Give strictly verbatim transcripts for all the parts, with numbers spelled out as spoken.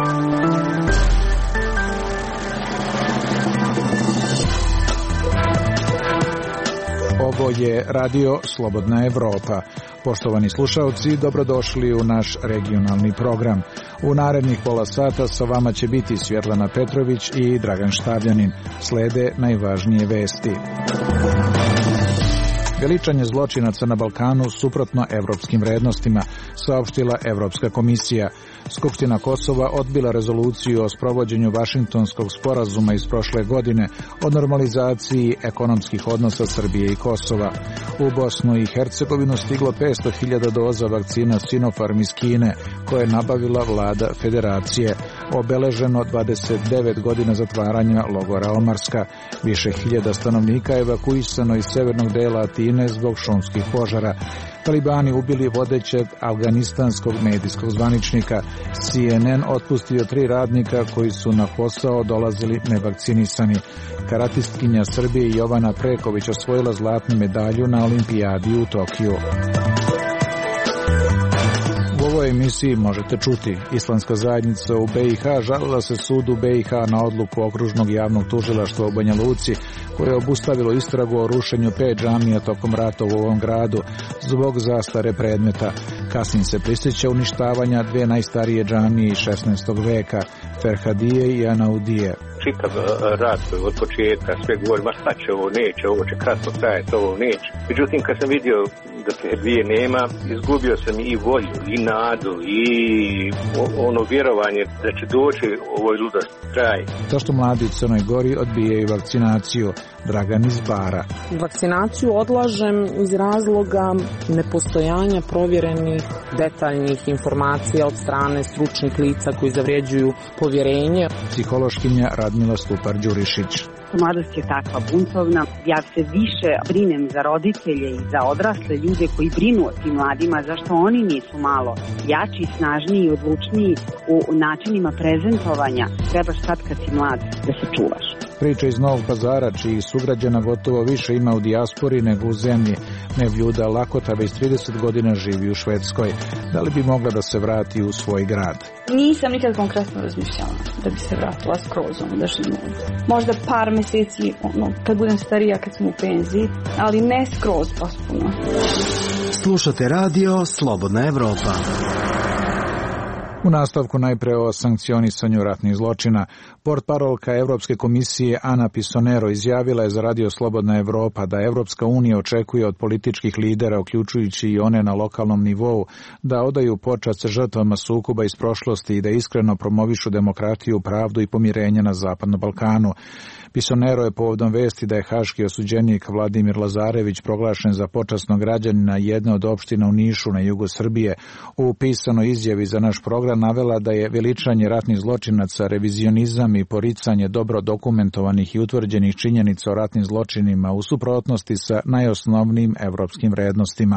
Ovo je Radio Slobodna Evropa. Poštovani slušaoci, dobrodošli u naš regionalni program. U narednih pola sata sa vama će biti Svjetlana Petrović i Dragan Štavljanin. Slede najvažnije vesti. Veličanje zločinaca na Balkanu suprotno evropskim vrednostima, saopštila Evropska komisija. Skupština Kosova odbila rezoluciju o sprovođenju Vašingtonskog sporazuma iz prošle godine o normalizaciji ekonomskih odnosa Srbije i Kosova. U Bosnu i Hercegovinu stiglo petsto hiljada doza vakcina Sinopharm iz Kine, koje je nabavila vlada federacije. Obeleženo dvadeset devet godina zatvaranja logora Omarska. Više hiljada stanovnika evakuisano iz severnog dela Atine zbog šumskih požara. Talibani ubili vodećeg afganistanskog medijskog zvaničnika. C N N otpustio tri radnika koji su na posao dolazili nevakcinisani. Karatistkinja Srbije Jovana Preković osvojila zlatnu medalju na olimpijadi u Tokiju. U ovoj emisiji možete čuti: Islamska zajednica u B i H žalila se sudu B i H na odluku Okružnog javnog tužilaštva u Banja Luci, koje je obustavilo istragu o rušenju pet džamija tokom rata u ovom gradu zbog zastare predmeta. Kasnije se prisjeća uništavanja dve najstarije džamije iz šesnaestog veka, Ferhadije i Anaudije. Čitav rat od početka, sve govori, ma šta će ovo, neće, ovo će kratko trajati, ovo neće. Međutim, kad sam vidio da te dvije nema, izgubio sam i volju, i nadu, i ono vjerovanje da će doći ovoj ludosti kraj. Zašto mladi u Crnoj Gori odbijaju vakcinaciju? Dragan iz Bara. Vakcinaciju odlažem iz razloga nepostojanja provjerenih detaljnih informacija od strane stručnih lica koji zavređuju povjerenje. Psihološkinja Radmila Stupar-Đurišić. Mladost je takva buntovna. Ja se više brinem za roditelje i za odrasle ljude koji brinu o tim mladima, zašto oni nisu malo jači, snažniji i odlučniji u načinima prezentovanja. Trebaš sad kad si mlad da se čuvaš. Priča iz Novog Pazara, čiji sugrađana gotovo više ima u dijaspori nego u zemlji. Mevljuda Lakota već trideset godina živi u Švedskoj. Da li bi mogla da se vrati u svoj grad? Nisam nikad konkretno razmišljala da bi se vratila skroz, ono, da živim. Možda par mjeseci, ono, kad budem starija, kad sam u penziji, ali ne skroz potpuno. Slušate radio Slobodna Evropa. U nastavku najpre o sankcionisanju ratnih zločina. Portparolka Evropske komisije Ana Pisonero izjavila je za Radio Slobodna Evropa da Evropska unija očekuje od političkih lidera, uključujući i one na lokalnom nivou, da odaju počast žrtvama sukoba iz prošlosti i da iskreno promovišu demokratiju, pravdu i pomirenje na Zapadnom Balkanu. Pisonero je povodom vesti da je haški osuđenik Vladimir Lazarević proglašen za počasnog građanina jedne od opština u Nišu na jugu Srbije u pisanoj izjavi za naš program navela da je veličanje ratnih zločinaca, revizionizam i poricanje dobro dokumentovanih i utvrđenih činjenica o ratnim zločinima u suprotnosti sa najosnovnijim evropskim vrednostima.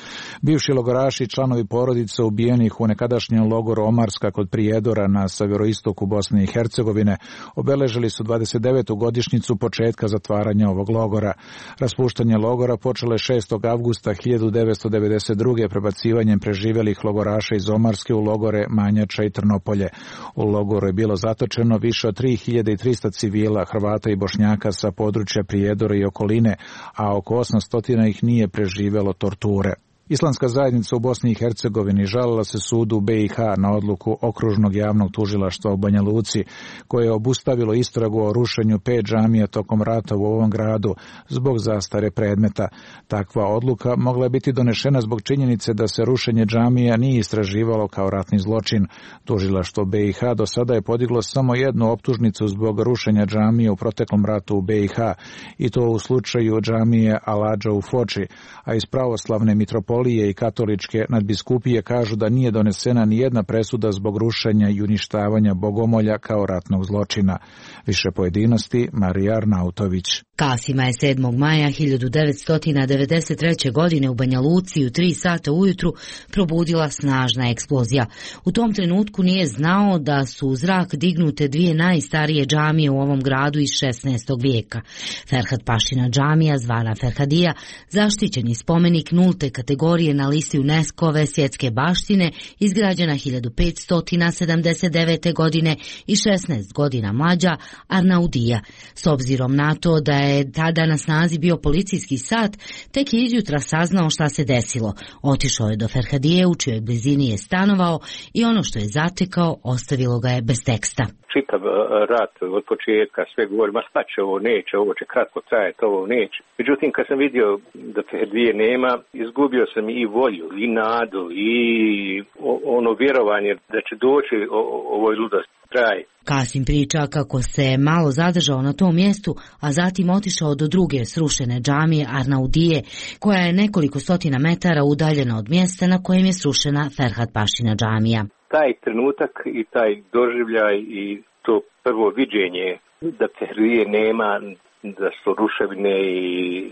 Bivši logoraši i članovi porodica ubijenih u nekadašnjem logoru Omarska kod Prijedora na severoistoku Bosne i Hercegovine obeležili su dvadeset devetu godišnjicu početka zatvaranja ovog logora. Raspuštanje logora počelo je šestog avgusta hiljadu devetsto devedeset druge prebacivanjem preživjelih logoraša iz Omarske u logore Manjača i Trnopolje. U logoru je bilo zatočeno više od tri hiljade trista civila, Hrvata i Bošnjaka sa područja Prijedora i okoline, a oko osamsto ih nije preživjelo torture. Islamska zajednica u Bosni i Hercegovini žalila se sudu B i H na odluku Okružnog javnog tužilaštva u Banja Luci, koje je obustavilo istragu o rušenju pet džamija tokom rata u ovom gradu zbog zastare predmeta. Takva odluka mogla je biti donešena zbog činjenice da se rušenje džamija nije istraživalo kao ratni zločin. Tužilaštvo B i H do sada je podiglo samo jednu optužnicu zbog rušenja džamija u proteklom ratu u B i H, i to u slučaju džamije Aladža u Foči, a iz pravoslavne mitropolije i katoličke nadbiskupije kažu da nije donesena ni jedna presuda zbog rušenja i uništavanja bogomolja kao ratnog zločina. Više pojedinosti Marija Arnautović. Kasima je sedmog maja hiljadu devetsto devedeset treće. godine u Banja Luci u tri sata ujutru probudila snažna eksplozija. U tom trenutku nije znao da su u zrak dignute dvije najstarije džamije u ovom gradu iz šesnaestog vijeka. Ferhat Pašina džamija, zvana Ferhadija, zaštićeni spomenik nulte kategorije kategorije na listi UNESCO-ve svjetske baštine, izgrađena hiljadu petsto sedamdeset devete. godine i šesnaest godina mlađa Arnaudija. S obzirom na to da je tada na snazi bio policijski sat, tek je izjutra saznao šta se desilo. Otišao je do Ferhadije, u čijoj blizini je stanovao, i ono što je zatekao ostavilo ga je bez teksta. Čitav rat od početka, sve govori, ma šta će ovo, neće, ovo će kratko trajati, ovo neće. Međutim, kad sam vidio da Ferhadije nema, izgubio sam i volju, i nadu, i ono vjerovanje da će doći o, o, ovoj ludosti. Kraj. Kasim priča kako se malo zadržao na tom mjestu, a zatim otišao do druge srušene džamije Arnaudije, koja je nekoliko stotina metara udaljena od mjesta na kojem je srušena Ferhat Pašina džamija. Taj trenutak i taj doživljaj i to prvo viđenje da Ferhadije nema, da su ruševine i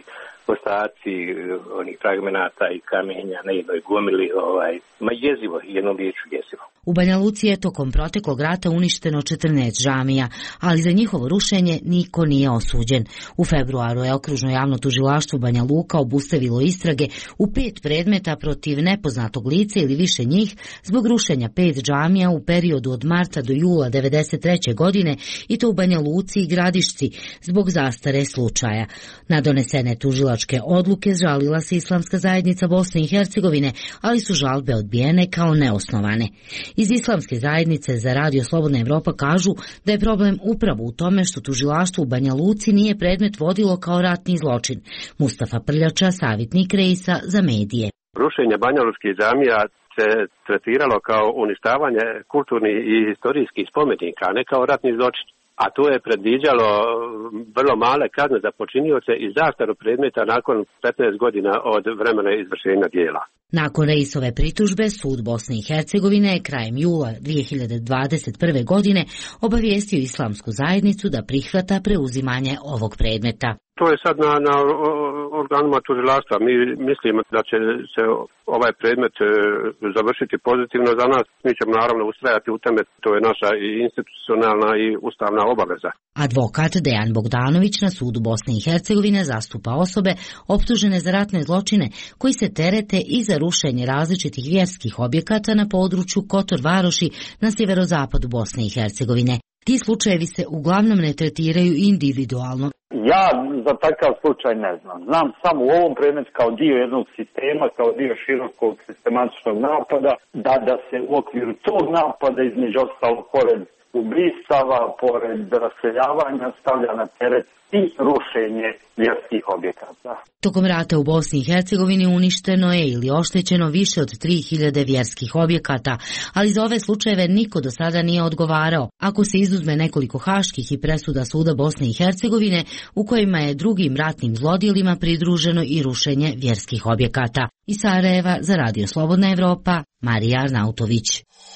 ostaci onih fragmenata i kamenja na jednoj gomili, ovaj, ma jezivo, jednom riječju jezivo. U Banja Luci je tokom proteklog rata uništeno četrnaest džamija, ali za njihovo rušenje niko nije osuđen. U februaru je okružno javno tužilaštvo Banja Luka obustavilo istrage u pet predmeta protiv nepoznatog lica ili više njih zbog rušenja pet džamija u periodu od marta do jula devedeset treće. godine, i to u Banja Luci i Gradišci zbog zastare slučaja. Na donesene tužilačke odluke žalila se Islamska zajednica Bosne i Hercegovine, ali su žalbe odbijene kao neosnovane. Iz Islamske zajednice za Radio Slobodna Evropa kažu da je problem upravo u tome što tužilaštvo u Banja Luci nije predmet vodilo kao ratni zločin. Mustafa Prljača, savjetnik Reisa za medije. Rušenje banjalučkih džamija se tretiralo kao uništavanje kulturnih i historijskih spomenika, a ne kao ratni zločin. A to je predviđalo vrlo male kazne za počinioce i zastaru predmeta nakon petnaest godina od vremena izvršenja dijela. Nakon Reisove pritužbe, Sud Bosne i Hercegovine je krajem jula dvije hiljade dvadeset prve. godine obavijestio Islamsku zajednicu da prihvata preuzimanje ovog predmeta. To je sad na, na organima tužilaštva. Mi mislimo da će se ovaj predmet završiti pozitivno za nas. Mi ćemo naravno ustrajati u tome. To je naša i institucionalna i ustavna obaveza. Advokat Dejan Bogdanović na Sudu Bosne i Hercegovine zastupa osobe optužene za ratne zločine koji se terete i za rušenje različitih vjerskih objekata na području Kotor Varoši na sjeverozapadu Bosne i Hercegovine. Ti slučajevi se uglavnom ne tretiraju individualno. Ja za takav slučaj ne znam. Znam samo u ovom predmetu kao dio jednog sistema, kao dio širokog sistematičnog napada, da, da se u okviru tog napada između ostalo pored ubistava, pored raseljavanja stavlja na teret i rušenje vjerskih objekata. Tokom rata u Bosni i Hercegovini uništeno je ili oštećeno više od tri hiljade vjerskih objekata, ali za ove slučajeve niko do sada nije odgovarao, ako se izuzme nekoliko haških i presuda Suda Bosne i Hercegovine u kojima je drugim ratnim zlodjelima pridruženo i rušenje vjerskih objekata. Iz Sarajeva za Radio Slobodna Evropa, Marija Arnautović.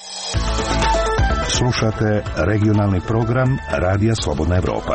Slušate regionalni program Radija Slobodna Evropa.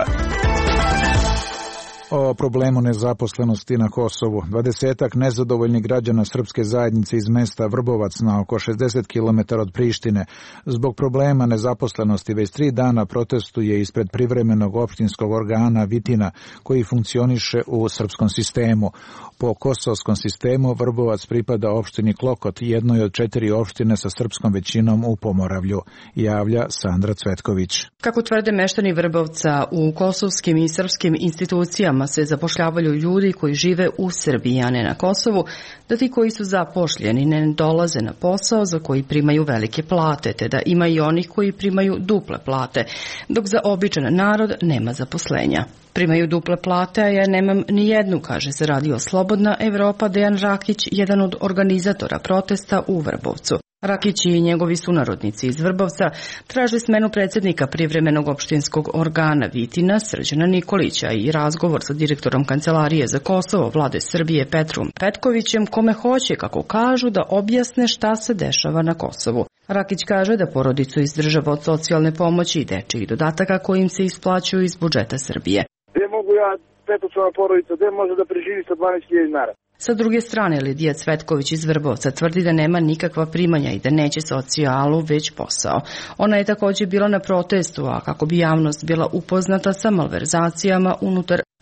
O problemu nezaposlenosti na Kosovu. Dvadesetak nezadovoljnih građana srpske zajednice iz mesta Vrbovac na oko šezdeset kilometara od Prištine zbog problema nezaposlenosti već tri dana protestuje ispred privremenog opštinskog organa Vitina koji funkcioniše u srpskom sistemu. Po kosovskom sistemu Vrbovac pripada opštini Klokot, jednoj od četiri opštine sa srpskom većinom u Pomoravlju, javlja Sandra Cvetković. Kako tvrde meštani Vrbovca, u kosovskim i srpskim institucijama se zapošljavaju ljudi koji žive u Srbiji, a ne na Kosovu, da ti koji su zapošljeni ne dolaze na posao za koji primaju velike plate, te da ima i onih koji primaju duple plate, dok za običan narod nema zaposlenja. Primaju duple plate, a ja nemam ni jednu, kaže se Radio Slobodna Evropa Dejan Rakić, jedan od organizatora protesta u Vrbovcu. Rakić i njegovi sunarodnici iz Vrbovca traže smenu predsjednika privremenog opštinskog organa Vitina Srđana Nikolića i razgovor sa direktorom Kancelarije za Kosovo Vlade Srbije Petrom Petkovićem, kome hoće, kako kažu, da objasne šta se dešava na Kosovu. Rakić kaže da porodicu izdržava od socijalne pomoći i dečjih dodataka kojim se isplaćuju iz budžeta Srbije. Gde mogu ja, petočlana porodica, gde može da preživi sa dvanaest hiljada dinara? Sa druge strane, Lidija Cvetković iz Vrbovca tvrdi da nema nikakva primanja i da neće socijalu, već posao. Ona je također bila na protestu, a kako bi javnost bila upoznata sa malverzacijama unutar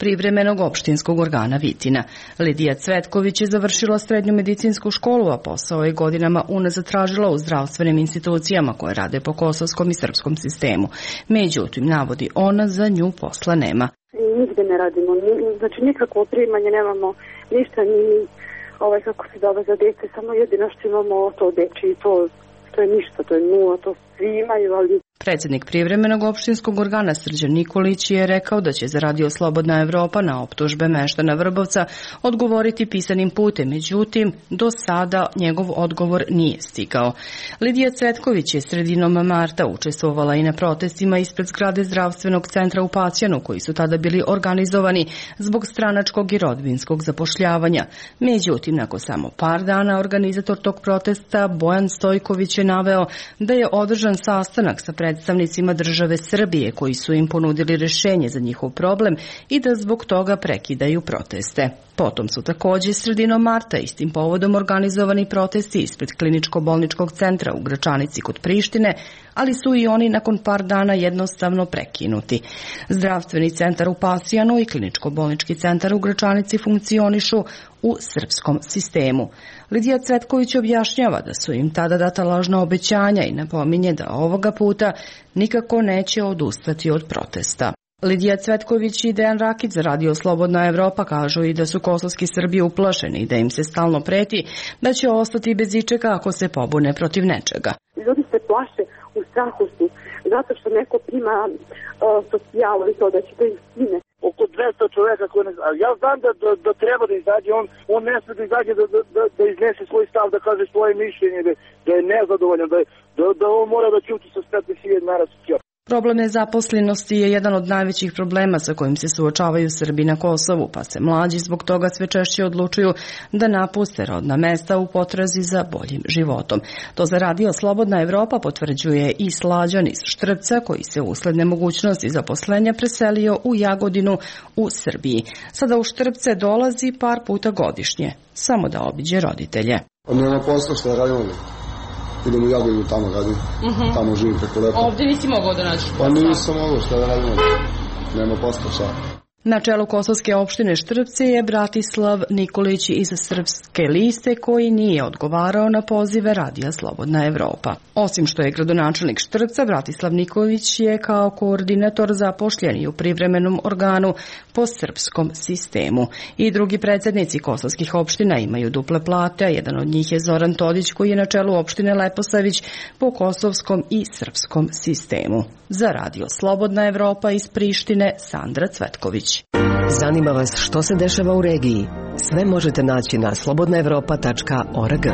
privremenog opštinskog organa Vitina. Lidija Cvetković je završila srednju medicinsku školu, a posao je godinama unazad tražila u zdravstvenim institucijama koje rade po kosovskom i srpskom sistemu. Međutim, navodi ona, za nju posla nema. Nigde ne radimo, znači nikakvo primanje nemamo, ništa, ni ovaj kako se zove za dete, samo jedino što imamo to deči i to, to je ništa, to je nula, to svi imaju, ali... Predsjednik privremenog opštinskog organa Srđan Nikolić je rekao da će za Radio Slobodna Evropa na optužbe meštana Vrbovca odgovoriti pisanim putem, međutim, do sada njegov odgovor nije stigao. Lidija Cvetković je sredinom marta učestvovala i na protestima ispred zgrade zdravstvenog centra u Pasjanu, koji su tada bili organizovani zbog stranačkog i rodbinskog zapošljavanja. Međutim, nakon samo par dana organizator tog protesta Bojan Stojković je naveo da je održan sastanak sa predstavnicima države Srbije koji su im ponudili rješenje za njihov problem i da zbog toga prekidaju proteste. Potom su također sredinom marta istim povodom organizovani protesti ispred kliničko-bolničkog centra u Gračanici kod Prištine, ali su i oni nakon par dana jednostavno prekinuti. Zdravstveni centar u Pasjanu i kliničko-bolnički centar u Gračanici funkcionišu u srpskom sistemu. Lidija Cvetković objašnjava da su im tada data lažna obećanja i napominje da ovoga puta nikako neće odustati od protesta. Lidija Cvetković i Dejan Rakić za Radio Slobodna Evropa kažu i da su kosovski Srbi uplašeni i da im se stalno preti da će ostati bez ičega ako se pobune protiv nečega. Ljudi se plaše, u strahu su, zato što neko prima uh, socijalu i to da će da im skine. Oko dvesta čoveka koji ne zna. Ja znam da, da, da treba da izađe, on, on ne sme da izađe da, da, da iznese svoj stav, da kaže svoje mišljenje, da, da je nezadovoljan, da, da, da on mora da ćuti sa petnaest hiljada dinara socijalu. Problem nezaposlenosti je jedan od najvećih problema sa kojim se suočavaju Srbi na Kosovu, pa se mlađi zbog toga sve češće odlučuju da napuste rodna mesta u potrazi za boljim životom. To za Radio Slobodna Evropa potvrđuje i Slađan iz Štrpca, koji se usled nemogućnosti zaposlenja preselio u Jagodinu u Srbiji. Sada u Štrpce dolazi par puta godišnje, samo da obiđe roditelje. Nema posla, što radimo. Idem u Jagodinu, tamo radim, uh-huh. Tamo živim preko leta. Ovdje nisi mogao da nađeš posla? Pa nisam mogao, šta da radim, nema posla, šta. Na čelu kosovske opštine Štrpce je Bratislav Nikolić iz Srpske liste, koji nije odgovarao na pozive Radija Slobodna Evropa. Osim što je gradonačelnik Štrpca, Bratislav Nikolić je kao koordinator zapošljen i u privremenom organu po srpskom sistemu. I drugi predsjednici kosovskih opština imaju duple plate, a jedan od njih je Zoran Todić, koji je na čelu opštine Leposavić po kosovskom i srpskom sistemu. Za Radio Slobodna Evropa iz Prištine, Sandra Cvetković. Zanima vas što se dešava u regiji? Sve možete naći na slobodna evropa tačka org.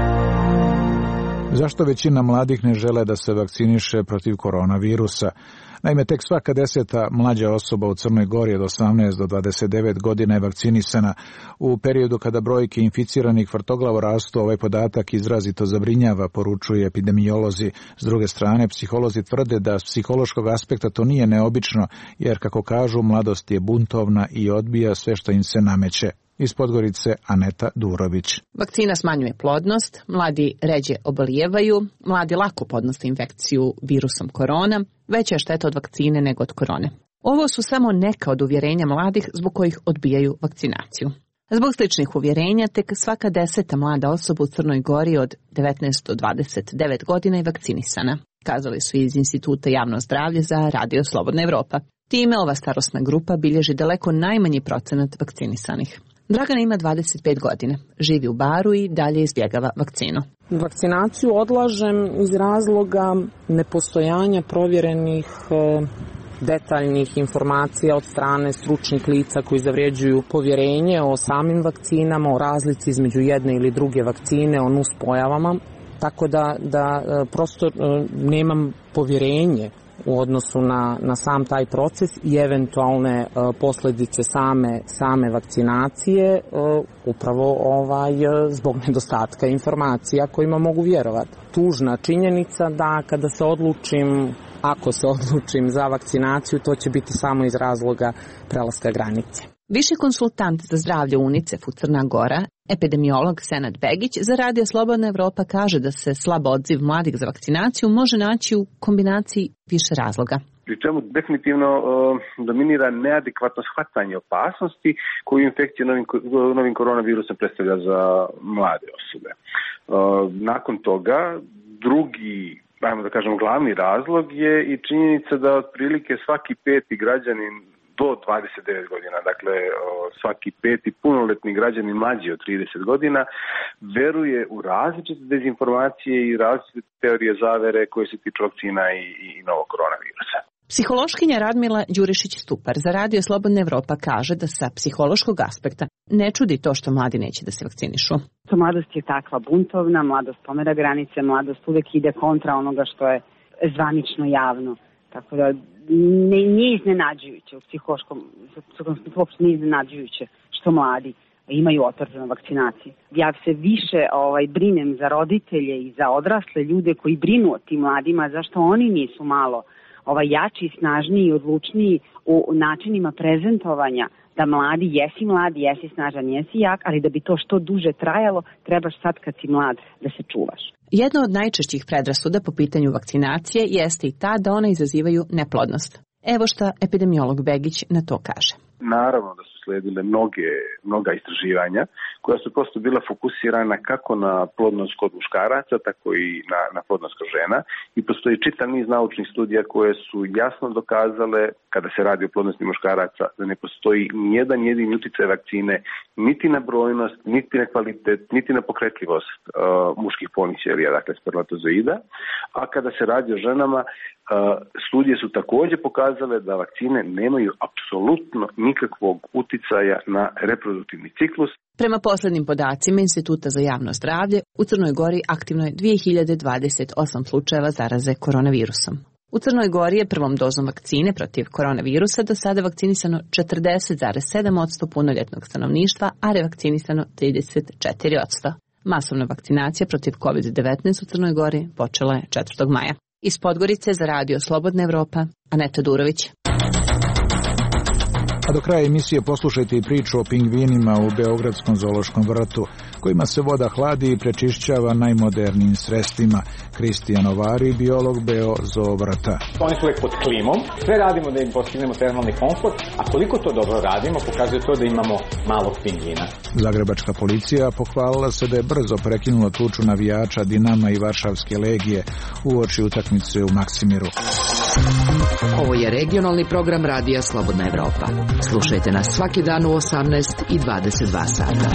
Zašto većina mladih ne žele da se vakciniše protiv koronavirusa? Naime, tek svaka deseta mlađa osoba u Crnoj Gori od osamnaest do dvadeset devet godina je vakcinisana. U periodu kada brojke inficiranih vrtoglavo rastu, ovaj podatak izrazito zabrinjava, poručuju epidemiolozi. S druge strane, psiholozi tvrde da s psihološkog aspekta to nije neobično, jer, kako kažu, mladost je buntovna i odbija sve što im se nameće. Iz Podgorice, Aneta Durović. Vakcina smanjuje plodnost, mladi ređe obolijevaju, mladi lako podnose infekciju virusom korona, veća je šteta od vakcine nego od korone. Ovo su samo neka od uvjerenja mladih zbog kojih odbijaju vakcinaciju. Zbog sličnih uvjerenja, tek svaka deseta mlada osoba u Crnoj Gori od devetnaest do dvadeset devet godina je vakcinisana, kazali su iz Instituta javno zdravlje za Radio Slobodna Evropa. Time ova starosna grupa bilježi daleko najmanji procenat vakcinisanih. Dragana ima dvadeset pet godina, živi u Baru i dalje izbjegava vakcinu. Vakcinaciju odlažem iz razloga nepostojanja provjerenih detaljnih informacija od strane stručnih lica koji zavređuju povjerenje o samim vakcinama, o razlici između jedne ili druge vakcine, o nuspojavama, tako da, da prosto nemam povjerenje u odnosu na, na sam taj proces i eventualne uh, posljedice same, same vakcinacije uh, upravo ovaj, uh, zbog nedostatka informacija kojima mogu vjerovati. Tužna činjenica da kada se odlučim, ako se odlučim za vakcinaciju, to će biti samo iz razloga prelaska granice. Viši konsultant za zdravlje UNICEF u Crna Gora, epidemiolog Senad Begić, za Radio Slobodna Evropa kaže da se slab odziv mladih za vakcinaciju može naći u kombinaciji više razloga. pri čemu definitivno uh, dominira neadekvatno shvatanje opasnosti koju infekcija novim, novim koronavirusom predstavlja za mlade osobe. Uh, nakon toga, drugi, ajmo da kažem, glavni razlog je i činjenica da otprilike svaki peti građanin do dvadeset devet godina, dakle svaki peti punoletni građanin mlađi od trideset godina, veruje u različite dezinformacije i različite teorije zavere koje se tiču vakcina i, i novog koronavirusa. Psihološkinja Radmila Đurišić-Stupar za Radio Slobodna Evropa kaže da sa psihološkog aspekta ne čudi to što mladi neće da se vakcinišu. Mladost je takva buntovna, mladost pomera granice, mladost uvek ide kontra onoga što je zvanično javno. Tako da ne, nije iznenađujuće u psihološkom smislu, uopšte nije iznenađujuće što mladi imaju otpor prema vakcinaciji. Ja se više ovaj, brinem za roditelje i za odrasle ljude koji brinu o tim mladima, zašto oni nisu malo ovaj, jači, snažniji i odlučniji u načinima prezentovanja da mladi, jesi mladi, jesi snažan, jesi jak, ali da bi to što duže trajalo, trebaš sad kad si mlad da se čuvaš. Jedna od najčešćih predrasuda po pitanju vakcinacije jeste i ta da one izazivaju neplodnost. Evo šta epidemiolog Begić na to kaže. Naravno da su sledile mnoge, mnoga istraživanja koja su prosto bila fokusirana kako na plodnost kod muškaraca, tako i na, na plodnost kod žena i postoji čitav niz naučnih studija koje su jasno dokazale, kada se radi o plodnosti muškaraca, da ne postoji nijedan jedini uticaj vakcine niti na brojnost, niti na kvalitet, niti na pokretljivost uh, muških polnih ćelija, dakle spermatozoida, a kada se radi o ženama, Uh, studije su također pokazale da vakcine nemaju apsolutno nikakvog uticaja na reproduktivni ciklus. Prema poslednjim podacima Instituta za javno zdravlje, u Crnoj Gori aktivno je dve hiljade dvadeset osam slučajeva zaraze koronavirusom. U Crnoj Gori je prvom dozom vakcine protiv koronavirusa do sada vakcinisano četrdeset zarez sedam posto punoljetnog stanovništva, a revakcinisano trideset četiri posto. Masovna vakcinacija protiv kovid devetnaest u Crnoj Gori počela je četvrtog maja. Iz Podgorice za Radio Slobodna Evropa, Aneta Durović. A do kraja emisije poslušajte i priču o pingvinima u Beogradskom zoološkom vrtu, kojima se voda hladi i prečišćava najmodernijim sredstvima. Kristijan Ovari, biolog Beo zoo vrta. Oni su uvek pod klimom, sve radimo da im postignemo termalni komfort, a koliko to dobro radimo pokazuje to da imamo malog pingvina. Zagrebačka policija pohvalila se da je brzo prekinula tuču navijača Dinama i Varšavske legije uoči utakmice u Maksimiru. Ovo je regionalni program Radija Slobodna Evropa. Slušajte nas svaki dan u osamnaest i dvadeset dva sata.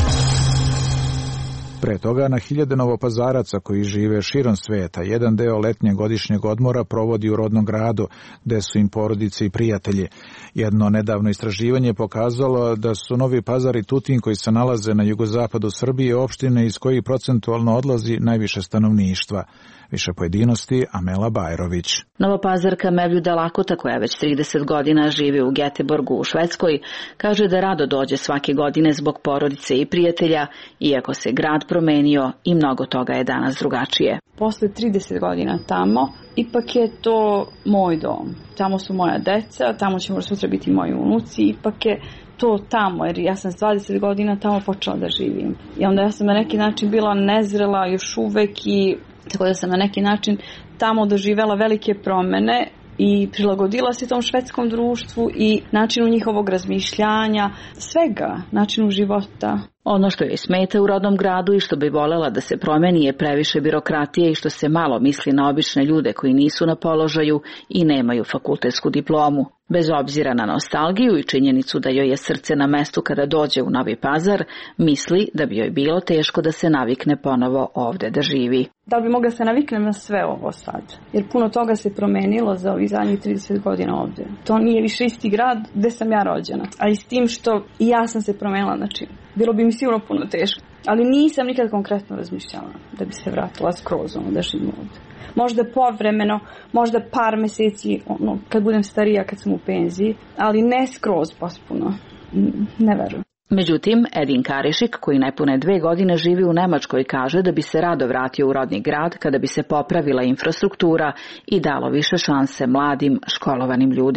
Pre toga na hiljade Novopazaraca koji žive širom sveta jedan deo letnjeg godišnjeg odmora provodi u rodnom gradu, gde su im porodice i prijatelji. Jedno nedavno istraživanje pokazalo da su Novi Pazar i Tutin, koji se nalaze na jugozapadu Srbije, opštine iz kojih procentualno odlazi najviše stanovništva. Više pojedinosti, Amela Bajrović. Novopazarka Mevljuda Lakota, koja već trideset godina živi u Geteborgu u Švedskoj, kaže da rado dođe svake godine zbog porodice i prijatelja, iako se grad promenio i mnogo toga je danas drugačije. Posle trideset godina tamo, ipak je to moj dom. Tamo su moja deca, tamo će možda sutra biti moji unuci, ipak je to tamo, jer ja sam s dvadeset godina tamo počela da živim. I onda ja sam na neki način bila nezrela još uvek i tako da sam na neki način tamo doživela velike promene i prilagodila se tom švedskom društvu i načinu njihovog razmišljanja, svega, načinu života. Ono što joj smeta u rodnom gradu i što bi volela da se promeni je previše birokratije i što se malo misli na obične ljude koji nisu na položaju i nemaju fakultetsku diplomu. Bez obzira na nostalgiju i činjenicu da joj je srce na mestu kada dođe u Novi Pazar, misli da bi joj bilo teško da se navikne ponovo ovde da živi. Da li bi mogla se naviknem na sve ovo sad? Jer puno toga se promenilo za ovih zadnjih trideset godina ovde. To nije više isti grad gde sam ja rođena. A i s tim što i ja sam se promenila, znači, bilo bi mi sigurno puno teško. Ali nisam nikad konkretno razmišljala da bi se vratila skroz ono da živim ovde. Možda povremeno, možda par meseci, ono, kad budem starija, kad sam u penziji, ali ne skroz potpuno, ne verujem. Međutim, Edin Karišik, koji nepune dve godine živi u Nemačkoj, kaže da bi se rado vratio u rodni grad kada bi se popravila infrastruktura i dalo više šanse mladim, školovanim ljudima.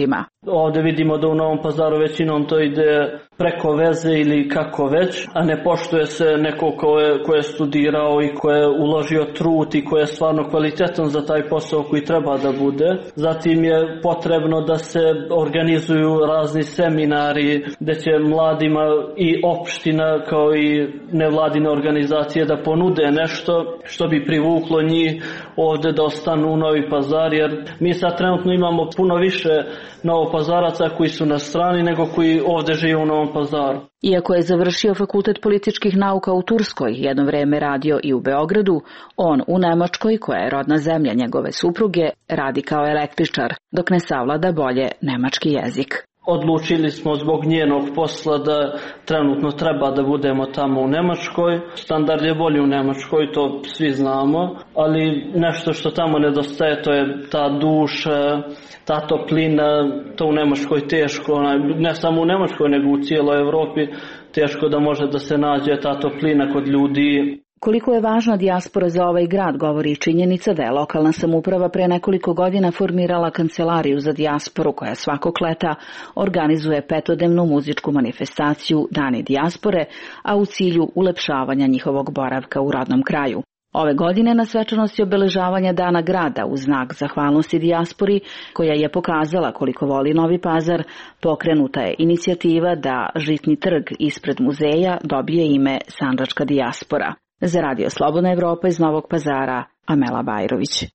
Ovdje vidimo da u Novom Pazaru većinom to ide preko veze ili kako već, a ne poštuje se neko ko je, ko je studirao i ko je uložio trud i ko je stvarno kvalitetan za taj posao koji treba da bude. Zatim je potrebno da se organizuju razni seminari gdje će mladima i opština kao i nevladine organizacije da ponude nešto što bi privuklo njih ovdje da ostanu u Novi Pazar, jer mi sad trenutno imamo puno više Novopazaraca koji su na strani nego koji ovdje žive u Novom Pazaru. Iako je završio fakultet političkih nauka u Turskoj, jedno vreme radio i u Beogradu, on u Nemačkoj, koja je rodna zemlja njegove supruge, radi kao električar, dok ne savlada bolje nemački jezik. Odlučili smo zbog njenog posla da trenutno treba da budemo tamo u Nemačkoj. Standard je bolji u Nemačkoj, to svi znamo, ali nešto što tamo nedostaje, to je ta duša, ta toplina, to u Nemačkoj teško, ne samo u Nemačkoj nego u cijeloj Evropi, teško da može da se nađe ta toplina kod ljudi. Koliko je važna dijaspora za ovaj grad govori i činjenica da je lokalna samouprava pre nekoliko godina formirala kancelariju za dijasporu koja svakog leta organizuje petodnevnu muzičku manifestaciju Dani dijaspore, a u cilju ulepšavanja njihovog boravka u rodnom kraju. Ove godine na svečanosti obeležavanja Dana grada u znak zahvalnosti dijaspori, koja je pokazala koliko voli Novi Pazar, pokrenuta je inicijativa da žitni trg ispred muzeja dobije ime Sandžačka dijaspora. Za Radio Slobodna Evropa iz Novog Pazara, Amela Bajrović.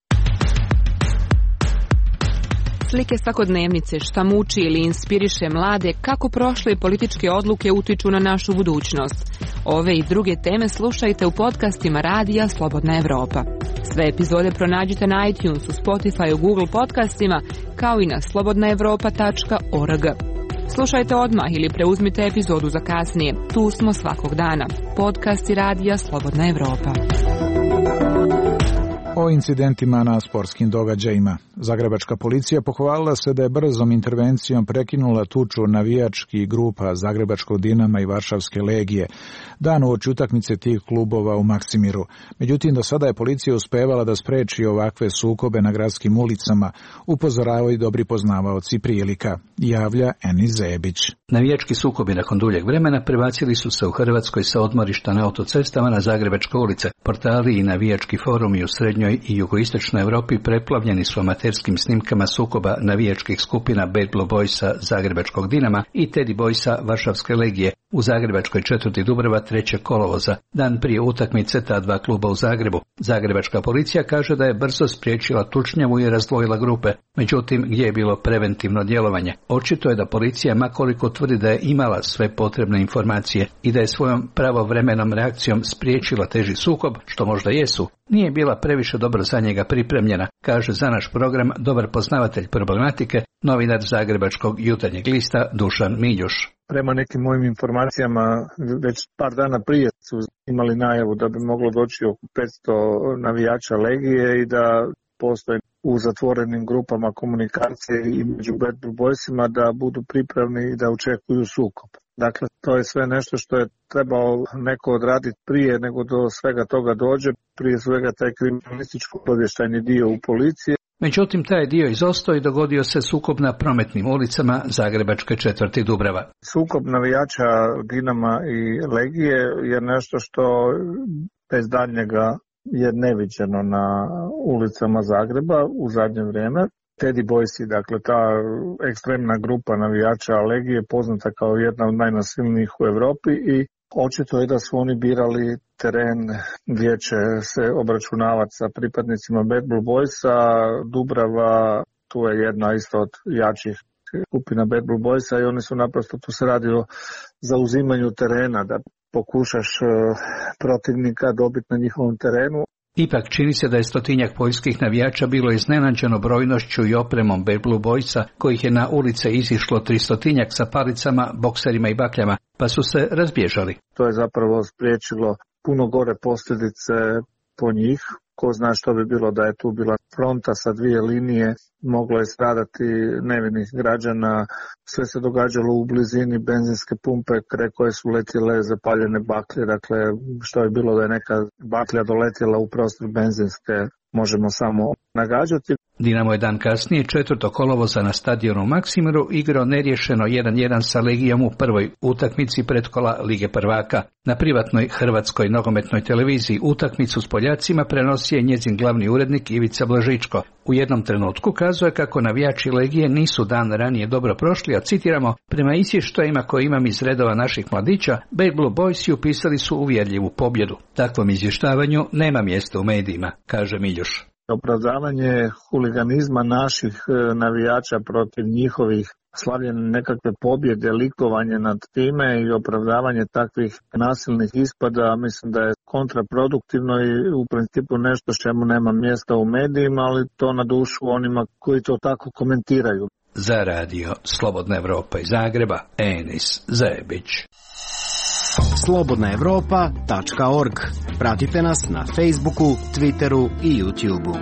Slike svakodnevnice, šta muči ili inspiriše mlade, kako prošle političke odluke utiču na našu budućnost. Ove i druge teme slušajte u podcastima Radija Slobodna Evropa. Sve epizode pronađite na iTunesu, Spotify, Google podcastima, kao i na slobodna evropa tačka org. Slušajte odmah ili preuzmite epizodu za kasnije. Tu smo svakog dana. Podcasti Radija Slobodna Evropa. O incidentima na sportskim događajima. Zagrebačka policija pohvalila se da je brzom intervencijom prekinula tuču navijačkih grupa Zagrebačkog Dinama i Varšavske Legije dan uoči utakmice tih klubova u Maksimiru. Međutim, do sada je policija uspevala da spreči ovakve sukobe na gradskim ulicama, upozoravaju dobri poznavaoci prilika, javlja Eni Zebić. Navijački sukobi nakon duljeg vremena prebacili su se u Hrvatskoj sa odmorišta na autocestama na Zagrebačke ulice. Portali i navijački forumi u srednjoj i jugoistočnoj Europi preplavljeni su amaterskim snimkama sukoba navijačkih skupina Bad Blue Boysa Zagrebačkog Dinama i Teddy Boysa Varšavske Legije u zagrebačkoj četvrti Dubrava trećeg kolovoza, dan prije utakmice ta dva kluba u Zagrebu. Zagrebačka policija kaže da je brzo spriječila tučnjavu i razdvojila grupe, međutim gdje je bilo preventivno djelovanje. Očito je da policija, makoliko tvrdi da je imala sve potrebne informacije i da je svojom pravovremenom reakcijom spriječila teži sukob, što možda jesu, nije bila previše dobro za njega pripremljena, kaže za naš program dobar poznavatelj problematike, novinar Zagrebačkog jutarnjeg lista Dušan Miljuš. Prema nekim mojim informacijama već par dana prije su imali najavu da bi moglo doći oko petsto navijača Legije i da postoje u zatvorenim grupama komunikacije i među Bad Blue Boysima da budu pripravni i da očekuju sukob. Dakle, to je sve nešto što je trebao neko odraditi prije nego do svega toga dođe, prije svega taj kriminalističko-obavještajni dio u policiji. Međutim, taj dio izostao i dogodio se sukob na prometnim ulicama Zagrebačke četvrti Dubrava. Sukob navijača Dinama i Legije je nešto što bez daljnjega je neviđeno na ulicama Zagreba u zadnje vrijeme. Teddy Boysi, dakle ta ekstremna grupa navijača Legije, poznata kao jedna od najnasilnijih u Europi, i očito je da su oni birali teren gdje će se obračunavati sa pripadnicima Bad Blue Boysa. Dubrava, tu je jedna isto od jačih skupina Bad Blue Boysa i oni su naprosto, tu se radi o zauzimanju terena, da pokušaš protivnika dobiti na njihovom terenu. Ipak čini se da je stotinjak poljskih navijača bilo iznenađeno brojnošću i opremom Bad Blue Boysa, kojih je na ulice izišlo tristotinjak sa palicama, bokserima i bakljama, pa su se razbježali. To je zapravo spriječilo puno gore posljedice po njih. Ko zna što bi bilo da je tu bila fronta sa dvije linije, moglo je stradati nevinih građana. Sve se događalo u blizini benzinske pumpe kraj koje su letjele zapaljene baklje. Dakle, što je bilo da je neka baklja doletjela u prostor benzinske možemo samo nagađati. Dinamo je dan kasnije, četvrtog kolovoza na stadionu Maksimiru, igrao neriješeno jedan jedan sa Legijom u prvoj utakmici pretkola Lige prvaka. Na privatnoj hrvatskoj nogometnoj televiziji utakmicu s Poljacima prenosio je njezin glavni urednik Ivica Blažičko. U jednom trenutku kazuje kako navijači Legije nisu dan ranije dobro prošli, a citiramo, prema izvještajima koje imam iz redova naših mladića, Bad Blue Boysi upisali su uvjerljivu pobjedu. Takvom izvještavanju nema mjesta u medijima, kaže Miljuš. Opravdavanje huliganizma naših navijača protiv njihovih, slavljene nekakve pobjede, likovanje nad time i opravdavanje takvih nasilnih ispada, mislim da je kontraproduktivno i u principu nešto čemu nema mjesta u medijima, ali to na dušu onima koji to tako komentiraju. Za radio Slobodna Evropa iz Zagreba, Enis Zajebić. slobodna evropa tačka org. Pratite nas na Facebooku, Twitteru i YouTubeu.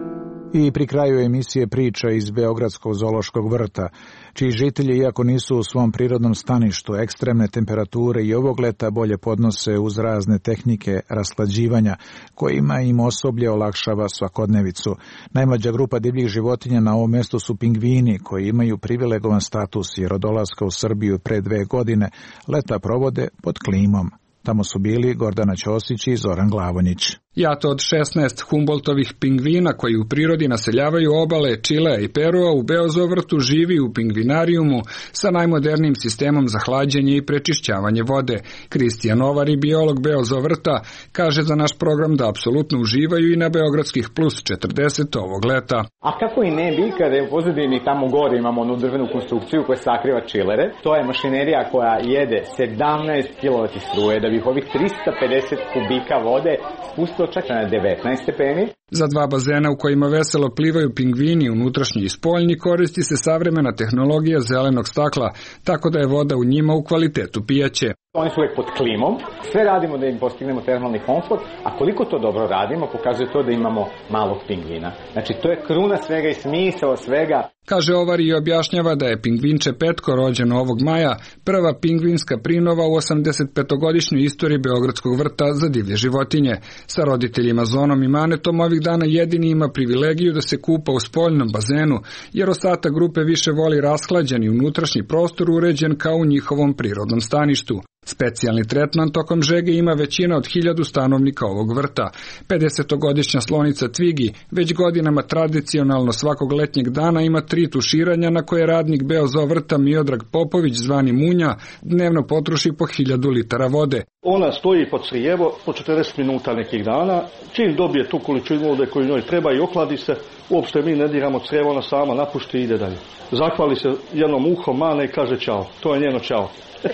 I pri kraju emisije priča iz Beogradskog zoološkog vrta, čiji žitelji, iako nisu u svom prirodnom staništu, ekstremne temperature i ovog leta bolje podnose uz razne tehnike rashlađivanja, kojima im osoblje olakšava svakodnevicu. Najmlađa grupa divljih životinja na ovom mjestu su pingvini, koji imaju privilegovan status jer od dolaska u Srbiju pre dve godine leta provode pod klimom. Tamo su bili Gordana Ćosić i Zoran Glavonjić. Jato od šesnaest Humboldtovih pingvina koji u prirodi naseljavaju obale Čilea i Perua u Beozovrtu živi u pingvinarijumu sa najmodernijim sistemom za hlađenje i prečišćavanje vode. Kristijan Ovari, biolog Beozovrta, kaže za naš program da apsolutno uživaju i na Beogradskih plus četrdeset ovog leta. A kako i ne bi kada je u pozadini tamo gore imamo onu drvenu konstrukciju koja sakriva čilere. To je mašinerija koja jede sedamnaest kilovati struje da bi ovih trista pedeset kubika vode spustila čak na devetnaest stepeni. Za dva bazena u kojima veselo plivaju pingvini, unutrašnji i spoljni, koristi se savremena tehnologija zelenog stakla, tako da je voda u njima u kvalitetu pijaće. Oni su uvijek pod klimom, sve radimo da im postignemo termalni komfort, a koliko to dobro radimo pokazuje to da imamo malog pingvina. Znači to je kruna svega i smisao svega. Kaže Ovari i objašnjava da je pingvinče Petko, rođen ovog maja, prva pingvinska prinova u osamdesetpetogodišnjoj istoriji Beogradskog vrta za divlje životinje. Sa roditeljima Zonom i Manetom ovih dana jedini ima privilegiju da se kupa u spoljnom bazenu, jer ostatak grupe više voli rashlađen i unutrašnji prostor uređen kao u njihovom prirodnom staništu. Specijalni tretman tokom žege ima većina od hiljadu stanovnika ovog vrta. pedesetogodišnja slonica Tvigi već godinama tradicionalno svakog letnjeg dana ima tri tuširanja na koje radnik Beozovrta Miodrag Popović, zvani Munja, dnevno potroši po hiljadu litara vode. Ona stoji pod Srijevo po četrdeset minuta nekih dana. Čim dobije tu količinu vode koju njoj treba i ohladi se, uopšte mi ne diramo crijevo, ona sama napušti i ide dalje. Zahvali se jednom uhom, mane i kaže čao. To je njeno čao.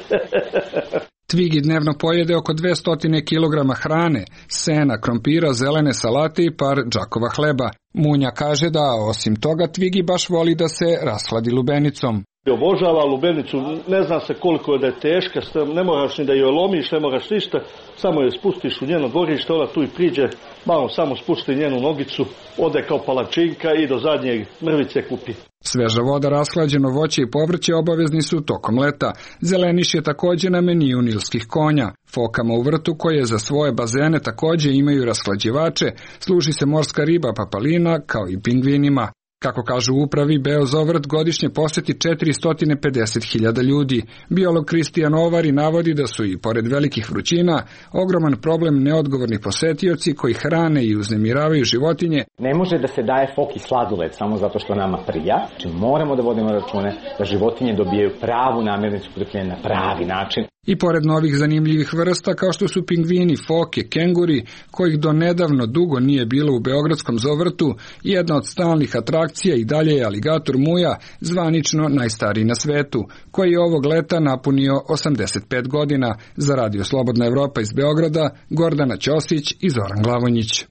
Tvigi dnevno pojede oko dvesta kilograma hrane, sena, krompira, zelene salate i par džakova hleba. Munja kaže da, osim toga, Tvigi baš voli da se rashladi lubenicom. Obožava lubenicu, ne zna se koliko je da je teška, ne moraš ni da joj lomiš, ne moraš ništa, samo je spustiš u njeno dvorište, ona tu i priđe, malo samo spusti njenu nogicu, ode kao palačinka i do zadnjeg mrvice kupi. Sveža voda, rashlađeno voće i povrće obavezni su tokom leta. Zeleniš je također na meniju nilskih konja. Fokama u vrtu, koje za svoje bazene također imaju rashlađivače, služi se morska riba papalina kao i pingvinima. Kako kažu u upravi, Beozovrt godišnje posjeti četiristo pedeset hiljada ljudi. Biolog Kristijan Ovari navodi da su i pored velikih vrućina ogroman problem neodgovorni posetioci koji hrane i uznemiravaju životinje. Ne može da se daje foki sladoled samo zato što nama prija. Znači moramo da vodimo račune da životinje dobijaju pravu namirnicu potrebljenja na pravi način. I pored novih zanimljivih vrsta kao što su pingvini, foke, kenguri, kojih do nedavno dugo nije bilo u Beogradskom zovrtu, jedna od stalnih atrakcija i dalje je aligator Muja, zvanično najstariji na svetu, koji je ovog leta napunio osamdeset pet godina. Za radio Slobodna Evropa iz Beograda, Gordana Ćosić i Zoran Glavonjić.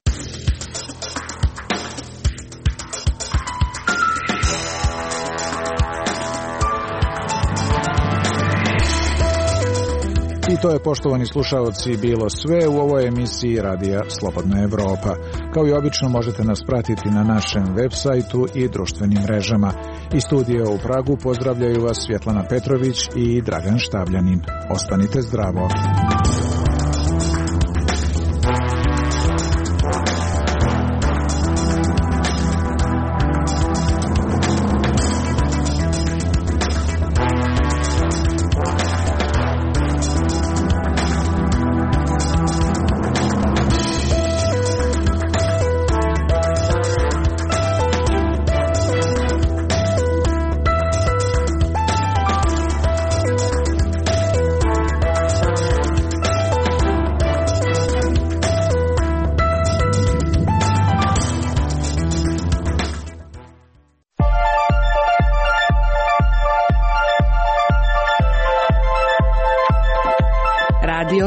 I to je, poštovani slušaoci, bilo sve u ovoj emisiji Radija Slobodna Evropa. Kao i obično možete nas pratiti na našem web sajtu i društvenim mrežama. Iz studija u Pragu pozdravljaju vas Svjetlana Petrović i Dragan Štavljanin. Ostanite zdravo.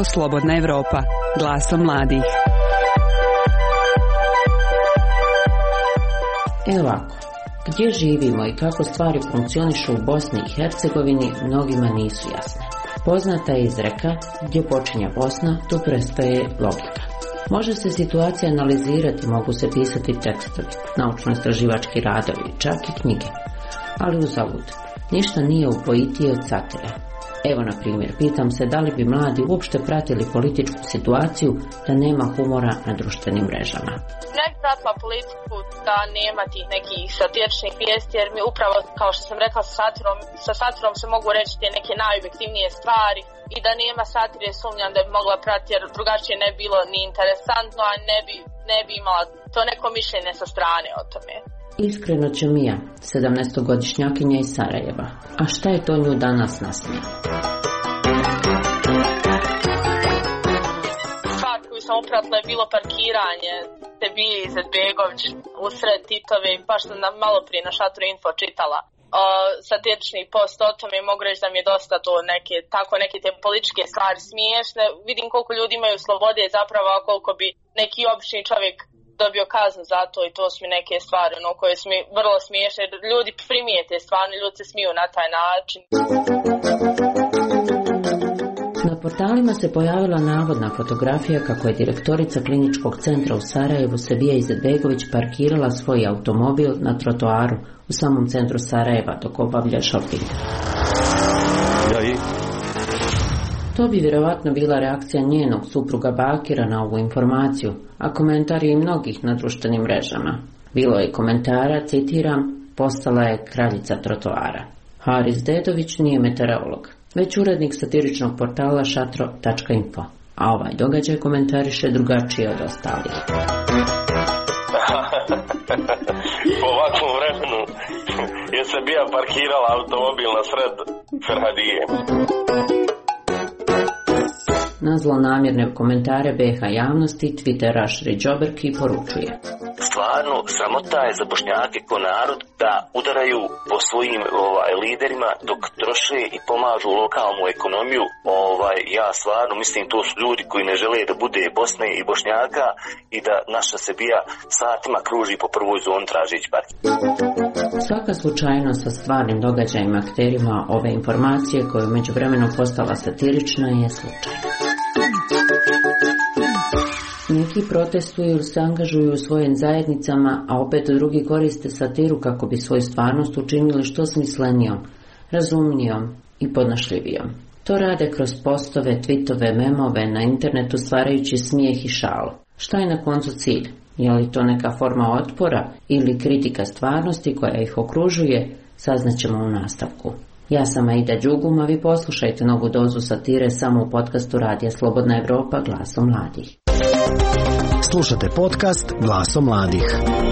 Slobodna Evropa, glasom mladih. Evo ovako, gdje živimo i kako stvari funkcionišu u Bosni i Hercegovini mnogima nisu jasne. Poznata je izreka, gdje počinje Bosna, tu prestaje logika. Može se situacija analizirati, mogu se pisati tekstovi, naučno-istraživački radovi, čak i knjige. Ali uzalud, ništa nije upojitije od satire. Evo na primjer, pitam se da li bi mladi uopšte pratili političku situaciju da nema humora na društvenim mrežama. Ne bi pratila politiku da nema tih nekih satiričnih vijesti, jer mi upravo, kao što sam rekla, sa satirom, sa satirom se mogu reći te neke najobjektivnije stvari i da nema satire sumnjam da bi mogla pratiti, jer drugačije ne bi bilo ni interesantno, a ne bi, ne bi imala to neko mišljenje sa strane o tome. Iskreno će Mija, sedamnaestogodišnjakinja iz Sarajeva. A šta je to nju danas nasmija? Stvar koju sam upratila je bilo parkiranje Sebije Izetbegović usred Titove i baš sam malo prije na Šatru Info čitala uh, satirični post o tome i mogu reći da mi je dosta to neke, tako neke te političke stvari smiješne. Vidim koliko ljudi imaju slobode zapravo, a koliko bi neki obični čovjek dobio kaznu za to i to su mi neke stvari ono, koje su mi vrlo smiješne. Ljudi primijete stvarno, ljudi se smiju na taj način. Na portalima se pojavila navodna fotografija kako je direktorica kliničkog centra u Sarajevu Sebija Izetbegović parkirala svoj automobil na trotoaru u samom centru Sarajeva dok obavlja shopping. Ja i? To bi vjerovatno bila reakcija njenog supruga Bakira na ovu informaciju, a komentari i mnogih na društvenim mrežama. Bilo je komentara, citiram, postala je kraljica trotoara. Haris Dedović nije meteorolog, već urednik satiričnog portala šatro tačka info, a ovaj događaj komentariše drugačije od ostalih. Po ovakvom vremenu je se bija parkirala automobil na sred Ferhadije. Na zlonamjerne komentare B H javnosti Twitteraš Riđoberki poručuje: Stvarno, sramota je za Bošnjake ko narod da udaraju po svojim ovaj, liderima dok troše i pomažu lokalnu ekonomiju. Ovaj, ja stvarno mislim to su ljudi koji ne žele da bude Bosne i Bošnjaka i da naša Sebija satima kruži po prvoj zoni tražići partiju. Svaka slučajnost sa stvarnim događajima akterima ove informacije koja je međuvremeno postala satirična je slučaj. Neki protestuju ili se angažuju u svojim zajednicama, a opet drugi koriste satiru kako bi svoju stvarnost učinili što smislenijom, razumnijom i podnošljivijom. To rade kroz postove, tweetove, memove na internetu stvarajući smijeh i šalu. Šta je na koncu cilj? Je li to neka forma otpora ili kritika stvarnosti koja ih okružuje? Saznaćemo u nastavku. Ja sam Aida Đugum, a vi poslušajte novu dozu satire samo u podcastu Radija Slobodna Evropa, glasom mladih. Slušate podcast Glasom mladih.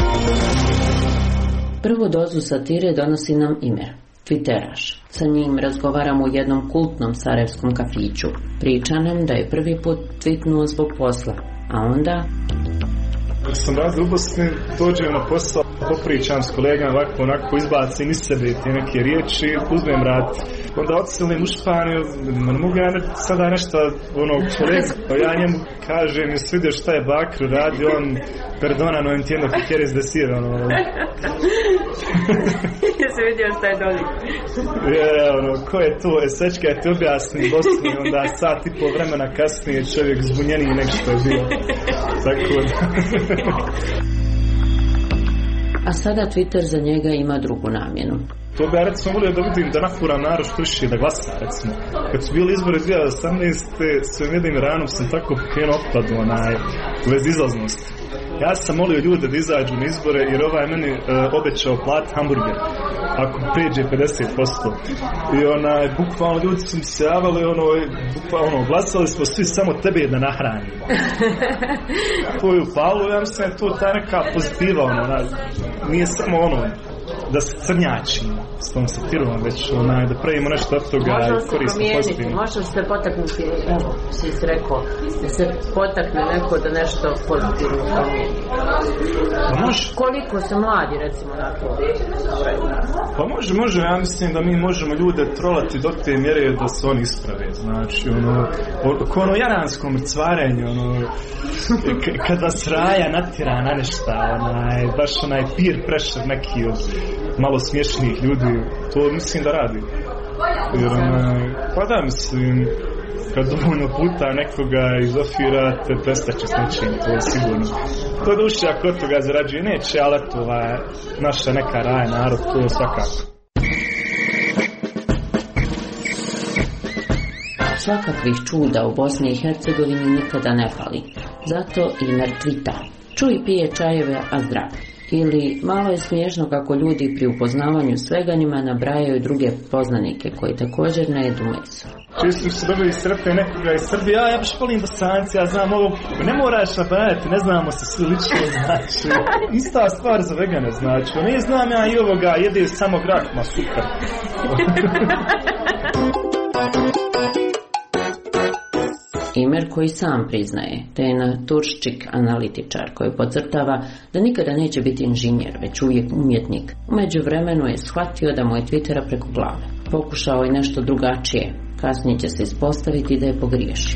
Prvu dozu satire donosi nam Imer, Twitteraš. Sa njim razgovaramo u jednom kultnom sarajevskom kafiću. Priča nam da je prvi put tweetnuo zbog posla, a onda... Kad sam radio u Bosni, dođem na posao, popričam s kolegama, ovako onako izbacim iz sebe te neke riječi, uzmem rad. Onda odselim u Španiju, ne mogu ja sada nešto ono kolega, ja njemu kažem, jesi vidio šta je Bakru radi, on perdona, no entiendo que quieres decir, ono. Jesi vidio šta je doli? Je, ono, ko je to, e, sečka je ti objasni Bosni, onda sat i pol vremena kasnije čovjek zbunjeniji nek što je bilo. Tako da... A sada Twitter za njega ima drugu namjenu. To bi ja recimo volio da vidim da nafuram narod što više da glasa recimo. Kad su bili izbori dvije tisuće osamnaeste svojim jednim ranom sam tako krenuo otpadu onaj u vezi izlaznosti. Ja sam molio ljude da izađu na izbore jer ovaj meni uh, obećao plat hamburger ako pređe pedeset posto. I onaj, bukvalno ljudi su mi se javali, ono, bukvalno glasali smo svi samo tebe da nahranimo. To je upalo, ja mislim da je to ta neka pozitiva, ono, onaj, nije samo ono, da se crnjačimo s tom satirom, već onaj, da pravimo nešto od toga i koristimo pozitivno. Može se potaknuti, evo, si rekao, da se potakne neko da nešto pozitivno promijeni. Pa može. Koliko se mladi, recimo, na to? Pa može, može, ja mislim da mi možemo ljude trolati do te mjere da se oni isprave, znači, ono, ko ono jaransko mrcvarenje, ono, k- kad vas raja natjera na nešta, onaj, baš onaj peer pressure neki od malo smiješnih ljudi, to mislim da radi. Jer, onaj, pa da, mislim, kad dovoljno puta nekoga izofirate, prestaće s nečim, to je sigurno. To duše, ako od toga zarađuje, neće, ali to ova naša neka raja narod, to je svakako. Svakakvih čuda u Bosni i Hercegovini nikada ne fali. Zato i mrtvita. Čuj pije čajeve, a zdrav. Ili malo je smiješno kako ljudi pri upoznavanju s veganima nabrajaju druge poznanike koji također ne jedu meso. Često se dobili sretne nekoga iz Srbije, ja, ja baš volim Bosanci, ja znam ovo, ne moraš nabrajati, ne znamo se svi lično, znači, ista stvar za vegane, znači, ne znam ja i ovoga, jede samo grah, ma super. Imer koji sam priznaje, te je naturščik analitičar koji podcrtava da nikada neće biti inženjer, već uvijek umjetnik. U međuvremenu je shvatio da mu je Twittera preko glave. Pokušao je nešto drugačije, kasnije će se ispostaviti da je pogriješio.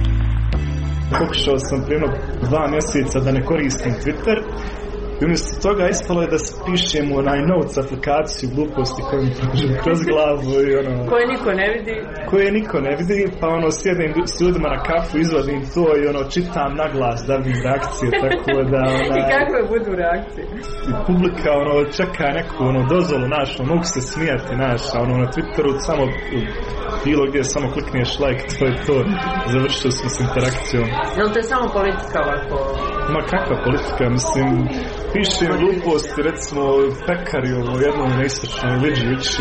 Pokušao sam prije dva mjeseca da ne koristim Twitter i umjesto toga ispalo je da se pišem u onaj notes aplikaciju gluposti koju mi prođem kroz glavu i ono... Koje niko ne vidi. Koje niko ne vidi, pa ono sjedim s ljudima na kafu, izvadim to i ono čitam na glas da vidim reakcije, tako da... Onaj, i kakve budu reakcije? I publika ono čeka neku ono dozvolu našu, mogu se smijati naša, ono na Twitteru samo bilo gdje samo klikneš like, to je to, završio smo s interakcijom. Je li to je samo politika ovako? Ma kakva politika, mislim... Pišem gluposti, recimo, pekari ovo jednom na istočnoj Liđići.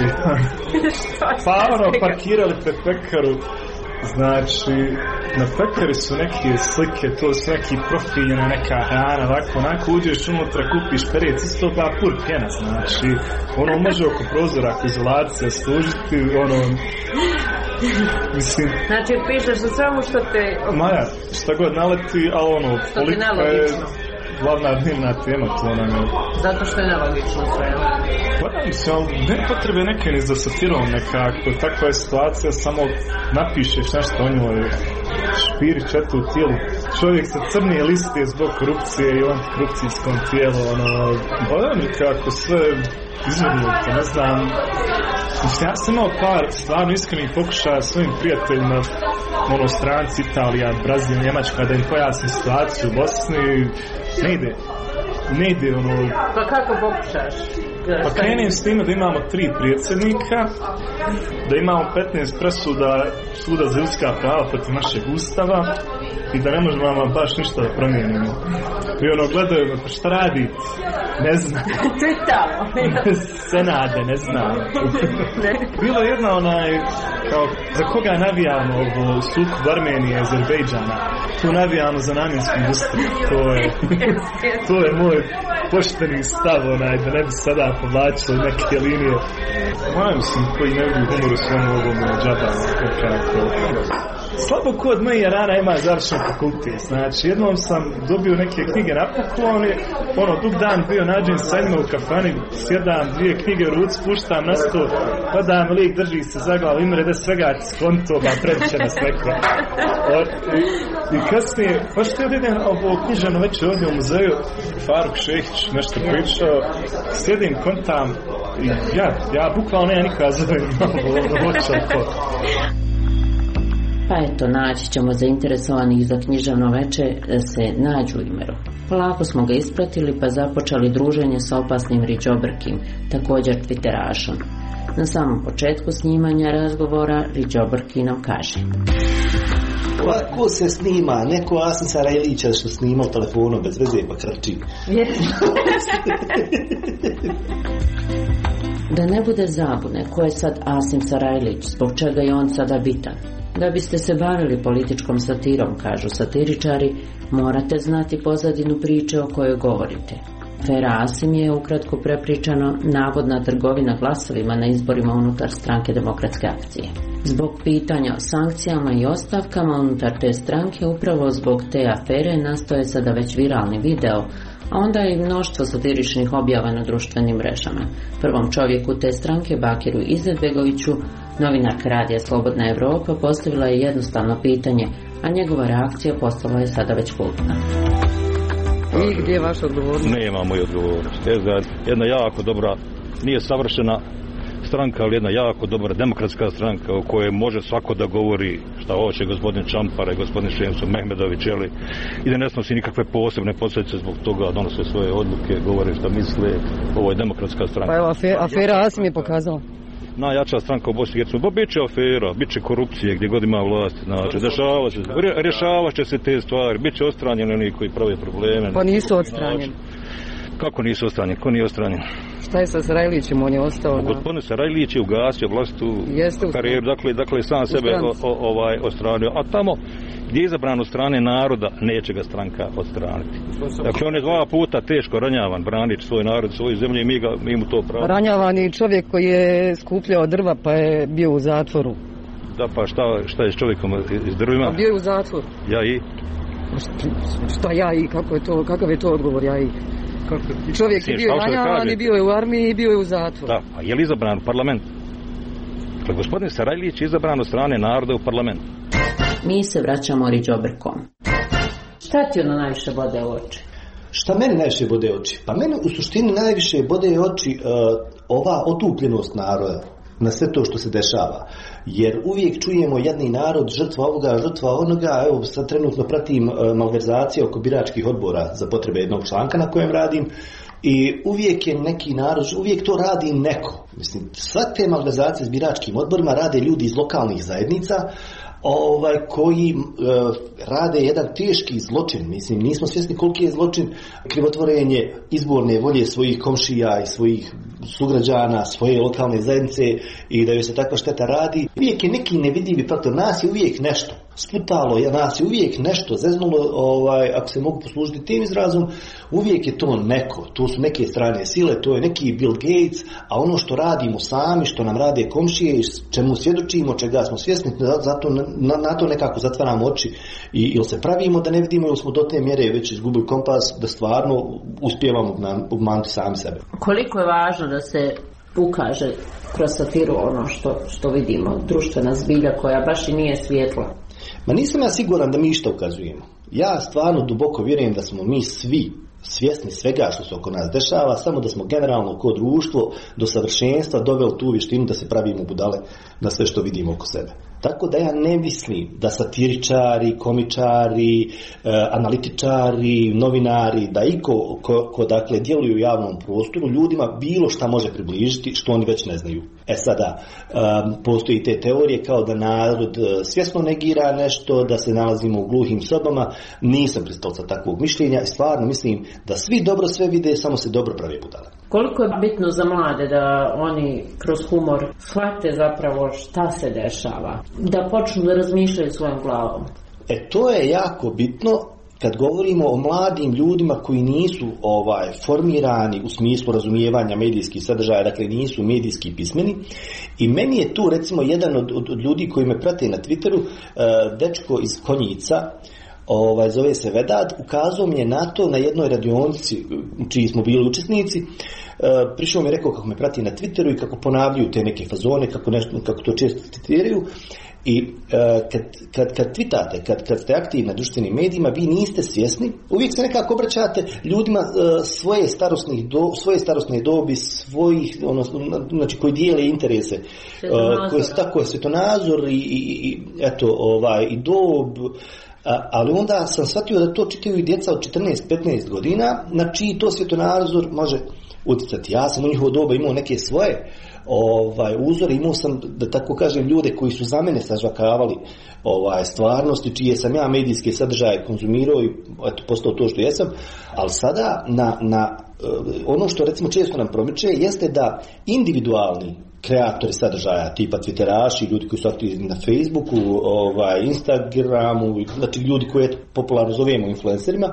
Pa ono, parkirali pred pekaru. Znači, na pekari su neke slike, to su neki profiljena neka hrana, ovako, onako uđeš unutra, kupiš perec, isto pa pur pjena, znači, ono može oko prozora, ako izolacija služiti, ono, mislim... Znači, pišeš za svemu što te... Maja, šta god naleti, ali ono, politika je... Glavna dnevna tema, to nam je... Zato što je nelogično sve. Pa da, mislim, ali ne potrebe neke ni za satirom nekako. Takva je situacija, samo napišeš nešto o njoj, špiri četu u tijelu. Čovjek se crnije liste zbog korupcije i antikorupcijskom tijelu, ono... Pa da, nekako sve izvedilo, to ne znam... Mislim, ja sam imao par stvarno iskrenih pokušaja svojim prijateljima, ono, stranci, Italija, Brazil, Njemačka, da im pojasnim situaciju u Bosni. Ne ide. Ne ide, ono... Pa kako pokušaš? Pa krenim s time da imamo tri predsjednika, da imamo petnaest presuda suda za ljudska prava protiv našeg ustava i da ne možemo vam baš ništa da promijenimo. I ono, gledaju me, pa šta radi? Ne znam. Senade, ne znam. Bilo je jedna onaj, kao, za koga navijamo ovo sukob Armenije i Azerbejdžana? Tu navijamo za namjensku industriju. To je, to je moj pošteni stav, onaj, da ne bi sada povlačili neke linije. Moja mislim, koji ne vidi humoru svojom ovom džaba, kako... Slabo ko od moje rana ima završen fakultet. Znači, jednom sam dobio neke knjige na poklon, ono, dug dan bio nađen sa njima u kafani, sjedam, dvije knjige u ruci, puštam na sto, padam, lik drži se za glavu, imre da svega skonto, ba previše nas neko. I, i kasnije, pa što je idem ovo knjižano već ovdje u muzeju, Faruk Šehić nešto pričao, sjedim, kontam, i ja, ja bukvalno nema nikoga zovem, ovo očako. Pa eto, naći ćemo zainteresovanih za književno veče da se nađu Imeru. Polako smo ga ispratili pa započeli druženje sa opasnim Riđobrkim, također Twitterašom. Na samom početku snimanja razgovora Riđobrki nam kaže: Ko se snima? Neko Asim Sarajlića što snima u telefonu bez veze pa krči. Da ne bude zabune ko je sad Asim Sarajlić, zbog čega je on sada bitan. Da biste se bavili političkom satirom, kažu satiričari, morate znati pozadinu priče o kojoj govorite. Afera Asim je ukratko prepričano navodna trgovina glasovima na izborima unutar stranke Demokratske akcije. Zbog pitanja o sankcijama i ostavkama unutar te stranke, upravo zbog te afere nastoje sada već viralni video, a onda i mnoštvo satiričnih objava na društvenim mrežama. Prvom čovjeku te stranke, Bakiru Izetbegoviću, novinarka Radija Slobodna Evropa postavila je jednostavno pitanje, a njegova reakcija postala je sada već kultna. I gdje je vaša odgovornost? Nema moju odgovornost. Jedna jako dobra, nije savršena stranka, ali jedna jako dobra demokratska stranka o kojoj može svako da govori šta hoće, gospodin Čampara i gospodin Šemso Mehmedović, jeli, i da ne snosi nikakve posebne posljedice zbog toga, donose svoje odluke, govore šta misle. Ovo je demokratska stranka. Pa evo, afera, afera Asim je pokazala. Najjača stranka u Bosni i Hercegovini. Bit će afera, bit će korupcije gdje god ima vlast. Znači, dešava će, rješava će se te stvari, bit će odstranjeni oni koji prave probleme. Pa nisu odstranjeni. Kako nisu odstranjeni? Ko nije odstranjen? Šta je sa Sarajlićem? On je ostao na... Gospodin Sarajlić je ugasio vlastu karijeru, dakle, dakle sam sebe o, o, ovaj odstranio. A tamo gdje je izabran od strane naroda, neće ga stranka odstraniti. Dakle, on je dva puta teško ranjavan, branič svoj narod, svoju zemlju i mi, ga, mi mu to pravo. Ranjavan je čovjek koji je skupljao drva pa je bio u zatvoru. Da, pa šta, šta je s čovjekom iz drvima? A bio je u zatvoru. Ja i? Šta ja i? Kako je to, kakav je to odgovor ja i? Čovjek je bio ranjavan i bio je u armiji i bio je u zatvoru. Da, a je li izabran u parlament? Dakle, gospodin Sarajlić je izabran od strane naroda u parlament. Mi se vraćamo Riđobrkom. Šta ti ono najviše bode u oči? Šta meni najviše bode u oči? Pa meni u suštini najviše bode u oči uh, ova otupljenost naroda na sve to što se dešava. Jer uvijek čujemo jedni narod, žrtva ovoga, žrtva onoga. Evo sad trenutno pratim uh, malverzacije oko biračkih odbora za potrebe jednog članka na kojem radim. I uvijek je neki narod, uvijek to radi neko. Mislim, sve te malverzacije s biračkim odborima rade ljudi iz lokalnih zajednica, ovaj, koji e, rade jedan teški zločin. Mislim, nismo svjesni koliki je zločin krivotvorenje izborne volje svojih komšija i svojih sugrađana, svoje lokalne zajednice i da joj se takva šteta radi. Uvijek je neki nevidljivi faktor, nas je uvijek nešto sputalo, nas je uvijek nešto zeznulo, ovaj, ako se mogu poslužiti tim izrazom, uvijek je to neko, to su neke strane sile, to je neki Bill Gates, a ono što radimo sami, što nam rade komšije, čemu svjedočimo, čega smo svjesni, zato na, na to nekako zatvaramo oči i ili se pravimo da ne vidimo, ili smo do te mjere već izgubili kompas da stvarno uspijevamo obmanuti sami sebe. Koliko je važno da se ukaže kroz satiru ono što, što vidimo, društvena zbilja koja baš i nije svjetla? Ma nisam ja siguran da mi išta ukazujemo. Ja stvarno duboko vjerujem da smo mi svi svjesni svega što se oko nas dešava, samo da smo generalno kao društvo do savršenstva doveli tu vještinu da se pravimo budale na sve što vidimo oko sebe. Tako da ja ne mislim da satiričari, komičari, e, analitičari, novinari, da iko ko, ko dakle djeluju u javnom prostoru ljudima bilo šta može približiti što oni već ne znaju. E sada, e, postoji te teorije kao da narod svjesno negira nešto, da se nalazimo u gluhim sobama. Nisam pristalica takvog mišljenja i stvarno mislim da svi dobro sve vide, samo se dobro prave budale. Koliko je bitno za mlade da oni kroz humor shvate zapravo šta se dešava, da počnu da razmišljaju svojom glavom? E to je jako bitno kad govorimo o mladim ljudima koji nisu ovaj formirani u smislu razumijevanja medijskih sadržaja, dakle nisu medijski pismeni. I meni je tu recimo jedan od, od, od ljudi koji me prate na Twitteru, uh, dečko iz Konjica, Ovaj, zove se Vedad, ukazao mi je na to na jednoj radionici čiji smo bili učesnici. E, prišao mi je rekao kako me prati na Twitteru i kako ponavljaju te neke fazone, kako, nešto, kako to često citiraju. I e, kad, kad, kad twitate, kad, kad ste aktivni na društvenim medijima, vi niste svjesni, uvijek se nekako obraćate ljudima e, svoje, starosnih do, svoje starosne dobi, svojih, odnosno, znači koji dijele interese, e, koji su tako svjetonazor i, i, i, eto, ovaj, i dob. Ali onda sam shvatio da to čitaju i djeca od četrnaest petnaest godina, na čiji to svjetonazor može utjecati. Ja sam u njihovo doba imao neke svoje ovaj, uzore, imao sam, da tako kažem, ljude koji su za mene sažvakavali ovaj, stvarnosti, čije sam ja medijske sadržaje konzumirao i eto, postao to što jesam. Ali sada na, na ono što recimo često nam promiče jeste da individualni kreatori sadržaja, tipa twitteraši, ljudi koji su aktivni na Facebooku, ovaj, Instagramu, znači ljudi koje popularno zovemo influencerima,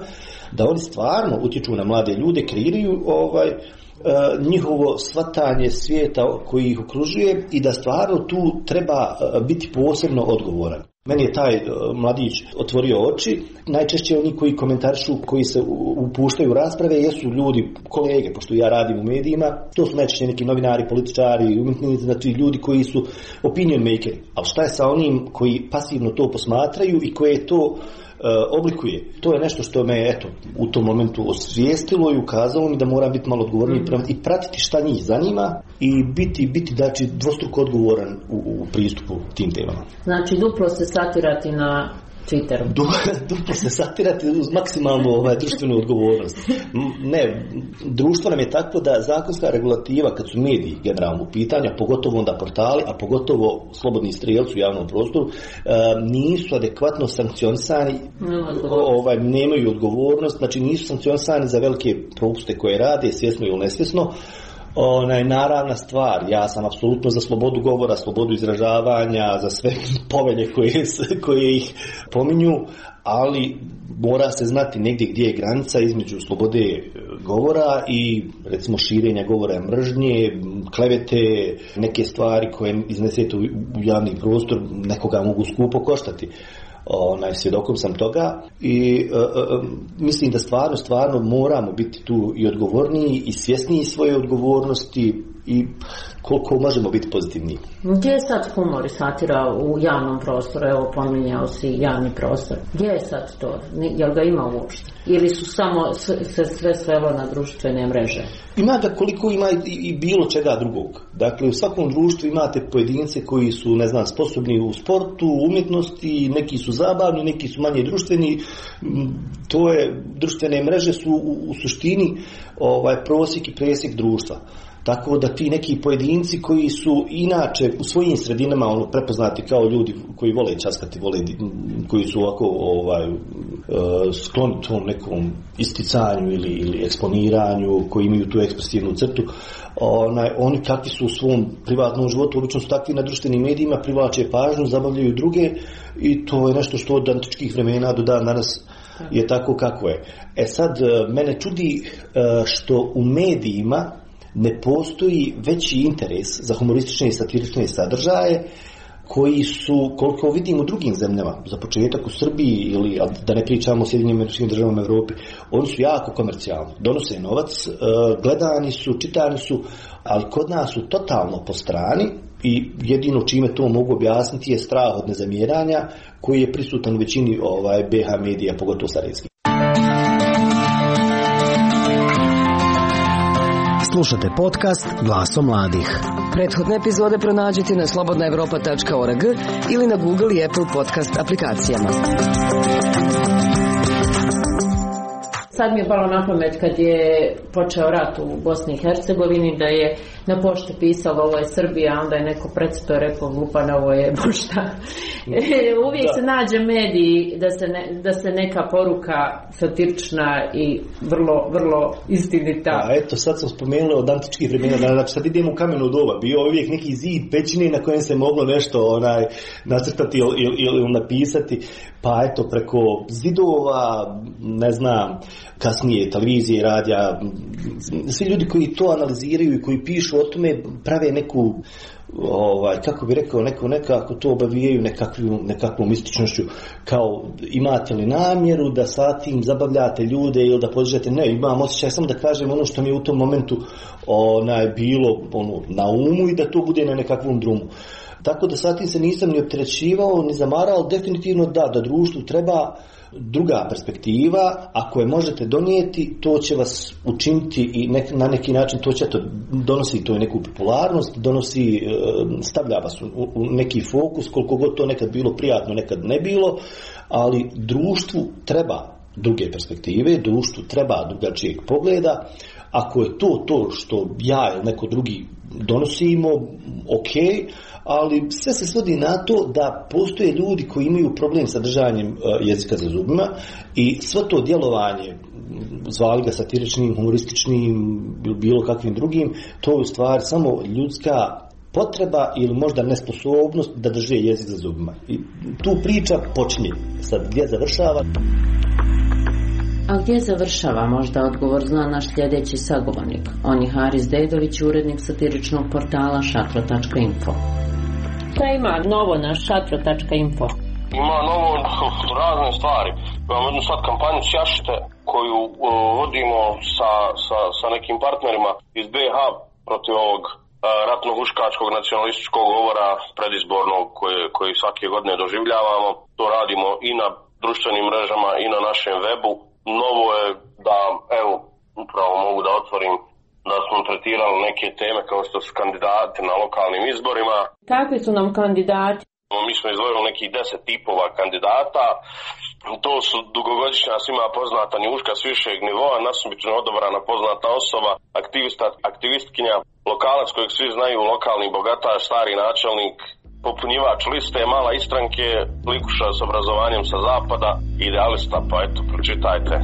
da oni stvarno utječu na mlade ljude, kreiraju ovaj njihovo shvatanje svijeta koji ih okružuje i da stvarno tu treba biti posebno odgovoran. Meni je taj mladić otvorio oči. Najčešće oni koji komentarišu, koji se upuštaju u rasprave, jesu ljudi, kolege, pošto ja radim u medijima, to su najčešće neki novinari, političari, umjetnici, znači ljudi koji su opinion makeri. Ali šta je sa onim koji pasivno to posmatraju i koje to oblikuje? To je nešto što me eto u tom momentu osvijestilo i ukazalo mi da moram biti malo odgovorniji mm. i pratiti šta njih zanima i biti, biti znači, dvostruko odgovoran u, u pristupu tim temama. Znači duplo se satirati na Twitteru. Duplo se satirati uz maksimalnu ovaj, društvenu odgovornost. Ne, društvo nam je takvo da zakonska regulativa, kad su mediji generalno u pitanju, pogotovo onda portali, a pogotovo slobodni strijelci u javnom prostoru, nisu adekvatno sankcionisani, ovaj, nemaju odgovornost, znači nisu sankcionisani za velike propuste koje rade, svjesno ili nesvjesno. Onaj, naravna stvar, ja sam apsolutno za slobodu govora, slobodu izražavanja, za sve povelje koje, koje ih pominju, ali mora se znati negdje gdje je granica između slobode govora i recimo širenja govora mržnje, klevete, neke stvari koje iznesete u javni prostor nekoga mogu skupo koštati. Onaj, svjedokom sam toga i e, e, mislim da stvarno, stvarno moramo biti tu i odgovorniji i svjesniji svoje odgovornosti i koliko možemo biti pozitivniji. Gdje je sad humor i satira u javnom prostoru? Evo, pominjao si javni prostor. Gdje je sad to? Jel ga ima uopšte? Ili su samo se sve svelo na društvene mreže? Ima ga koliko ima i, i bilo čega drugog. Dakle, u svakom društvu imate pojedince koji su, ne znam, sposobni u sportu, umjetnosti, neki su zabavni, neki su manje društveni. To je, društvene mreže su u, u suštini ovaj, prosjek i presjek društva. Tako da ti neki pojedinci koji su inače u svojim sredinama ono, prepoznati kao ljudi koji vole časkati, vole, koji su ovako ovaj, skloni tom nekom isticanju ili, ili eksponiranju, koji imaju tu ekspresivnu crtu, onaj, oni kakvi su u svom privatnom životu, obično su takvi na društvenim medijima, privlače pažnju, zabavljaju druge i to je nešto što od antičkih vremena do dan danas je tako kako je. E sad, mene čudi što u medijima ne postoji veći interes za humoristične i satirične sadržaje koji su, koliko vidim u drugim zemljama, za početak u Srbiji ili da ne pričamo o Sjedinjenim Američkim Državama u Europi, oni su jako komercijalni, donose novac, gledani su, čitani su, ali kod nas su totalno po strani i jedino čime to mogu objasniti je strah od nezamjeranja koji je prisutan u većini ovaj, be ha medija, pogotovo sarajevskih. Slušate podcast Glasom mladih. Prethodne epizode pronađite na slobodna evropa tačka org ili na Google i Apple podcast aplikacijama. Sad mi je palo na pamet kad je počeo rat u Bosni i Hercegovini da je na pošti pisalo ovo je Srbija, onda je neko predstavio rekao glupan, ovo je pošta. Uvijek da. Se nađe mediji da se, ne, da se neka poruka satirična i vrlo, vrlo istinita. A eto, sad sam spomenula od antičkih vremena, znači sad idemo u kameno doba, bio uvijek neki zid pećine na kojem se moglo nešto onaj, nacrtati ili, ili, ili napisati, pa eto preko zidova, ne znam, kasnije televizije, radija, svi ljudi koji to analiziraju i koji pišu o tome prave neku, ovaj, kako bi rekao, neko, nekako to obavijaju nekakvu, nekakvom mističnošću, kao imate li namjeru da sa tim zabavljate ljude ili da podižete, ne, imam osjećaj samo da kažem ono što mi je u tom momentu onaj, bilo ono, na umu i da to bude na nekakvom drumu. Tako da sa tim se nisam ni opterećivao, ni zamarao, definitivno da, da društvu treba druga perspektiva, ako je možete donijeti, to će vas učiniti i nek, na neki način to će to donosi to neku popularnost, donosi, stavlja vas u, u neki fokus, koliko god to nekad bilo prijatno, nekad ne bilo, ali društvu treba druge perspektive, društvu treba drugačijeg pogleda. Ako je to to što ja ili neko drugi donosimo, ok, ali sve se svodi na to da postoje ljudi koji imaju problem sa držanjem jezika za zubima i svo to djelovanje, zvali ga satiričnim, humorističnim, bilo kakvim drugim, to je u stvari samo ljudska potreba ili možda nesposobnost da drže jezik za zubima. I tu priča počinje. Sad gdje završava? A gdje završava, možda odgovor zna naš sljedeći sagovornik. On je Haris Dedović, urednik satiričnog portala šatro tačka info. Šta ima novo na šatro tačka info? Ima novo razne stvari. Imamo jednu sad kampanju Sjašite koju uh, vodimo sa, sa, sa nekim partnerima iz B iH protiv ovog uh, ratno-huškačkog nacionalističkog govora predizbornog koje, koji svake godine doživljavamo. To radimo i na društvenim mrežama i na našem webu. Novo je da, evo, upravo mogu da otvorim da smo tretirali neke teme kao što su kandidati na lokalnim izborima. Kakvi su nam kandidati? Mi smo izdvojili nekih deset tipova kandidata. To su dugogodišnja svima poznata njuška s višeg nivoa, nasumično odabrana poznata osoba, aktivista, aktivistkinja, lokalac kojeg svi znaju, lokalni bogataš, stari načelnik, popunjivač liste, mala istranke, likuša s obrazovanjem sa zapada, idealista, pa eto, pročitajte.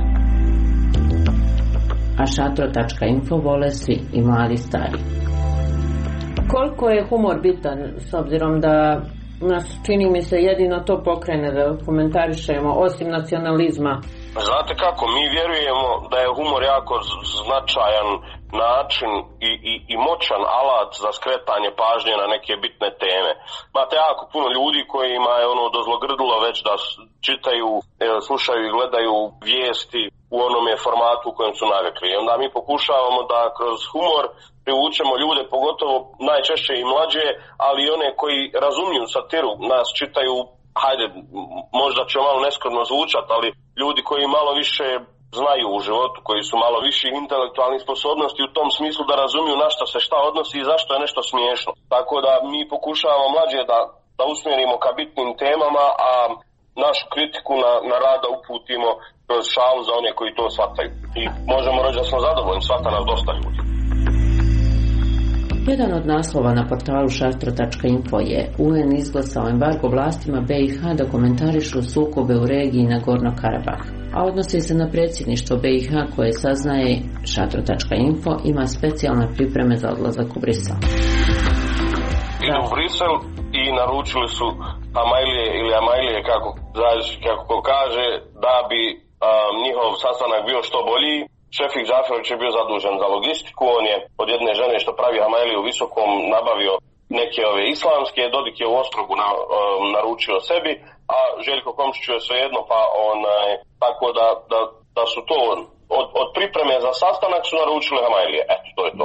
A šatro tačka info vole svi, i mladi i stari. Koliko je humor bitan, s obzirom da nas, čini mi se, jedino to pokrene da komentarišemo, osim nacionalizma? Znate kako, mi vjerujemo da je humor jako značajan način i, i, i moćan alat za skretanje pažnje na neke bitne teme. Imate jako puno ljudi kojima je ono dozlogrdilo već da čitaju, slušaju i gledaju vijesti u onome formatu u kojem su navikli. I onda mi pokušavamo da kroz humor privučemo ljude, pogotovo najčešće i mlađe, ali i one koji razumiju satiru, nas čitaju, hajde, možda će malo neskromno zvučat, ali ljudi koji malo više znaju u životu, koji su malo više intelektualnih sposobnosti u tom smislu da razumiju na što se šta odnosi i zašto je nešto smiješno. Tako da mi pokušavamo mlađe da, da usmjerimo ka bitnim temama, a našu kritiku na, na rada uputimo kroz šalu za one koji to shvataju. I možemo reći da smo zadovoljni, shvata nas dosta ljudi. Jedan od naslova na portalu šatro tačka info je U N izglasao embargo vlastima B iH da komentarišu sukobe u regiji Nagorno Karabah, a odnosi se na predsjedništvo B iH koje saznaje šatro tačka info ima specijalne pripreme za odlazak u Brisel. Idu u Brisel i naručili su Amajlije ili Amajlije, kako, kako ko kaže, da bi um, njihov sastanak bio što bolji. Šefik Džaferović je bio zadužen za logistiku, on je od jedne žene što pravi Amajliju u Visokom nabavio neke ove islamske, Dodik je u Ostrogu na, um, naručio sebi, a Željko Komšić je svejedno, pa onaj, tako da, da, da su to od, od pripreme za sastanak su naručili Amajlije. Eto, to je to.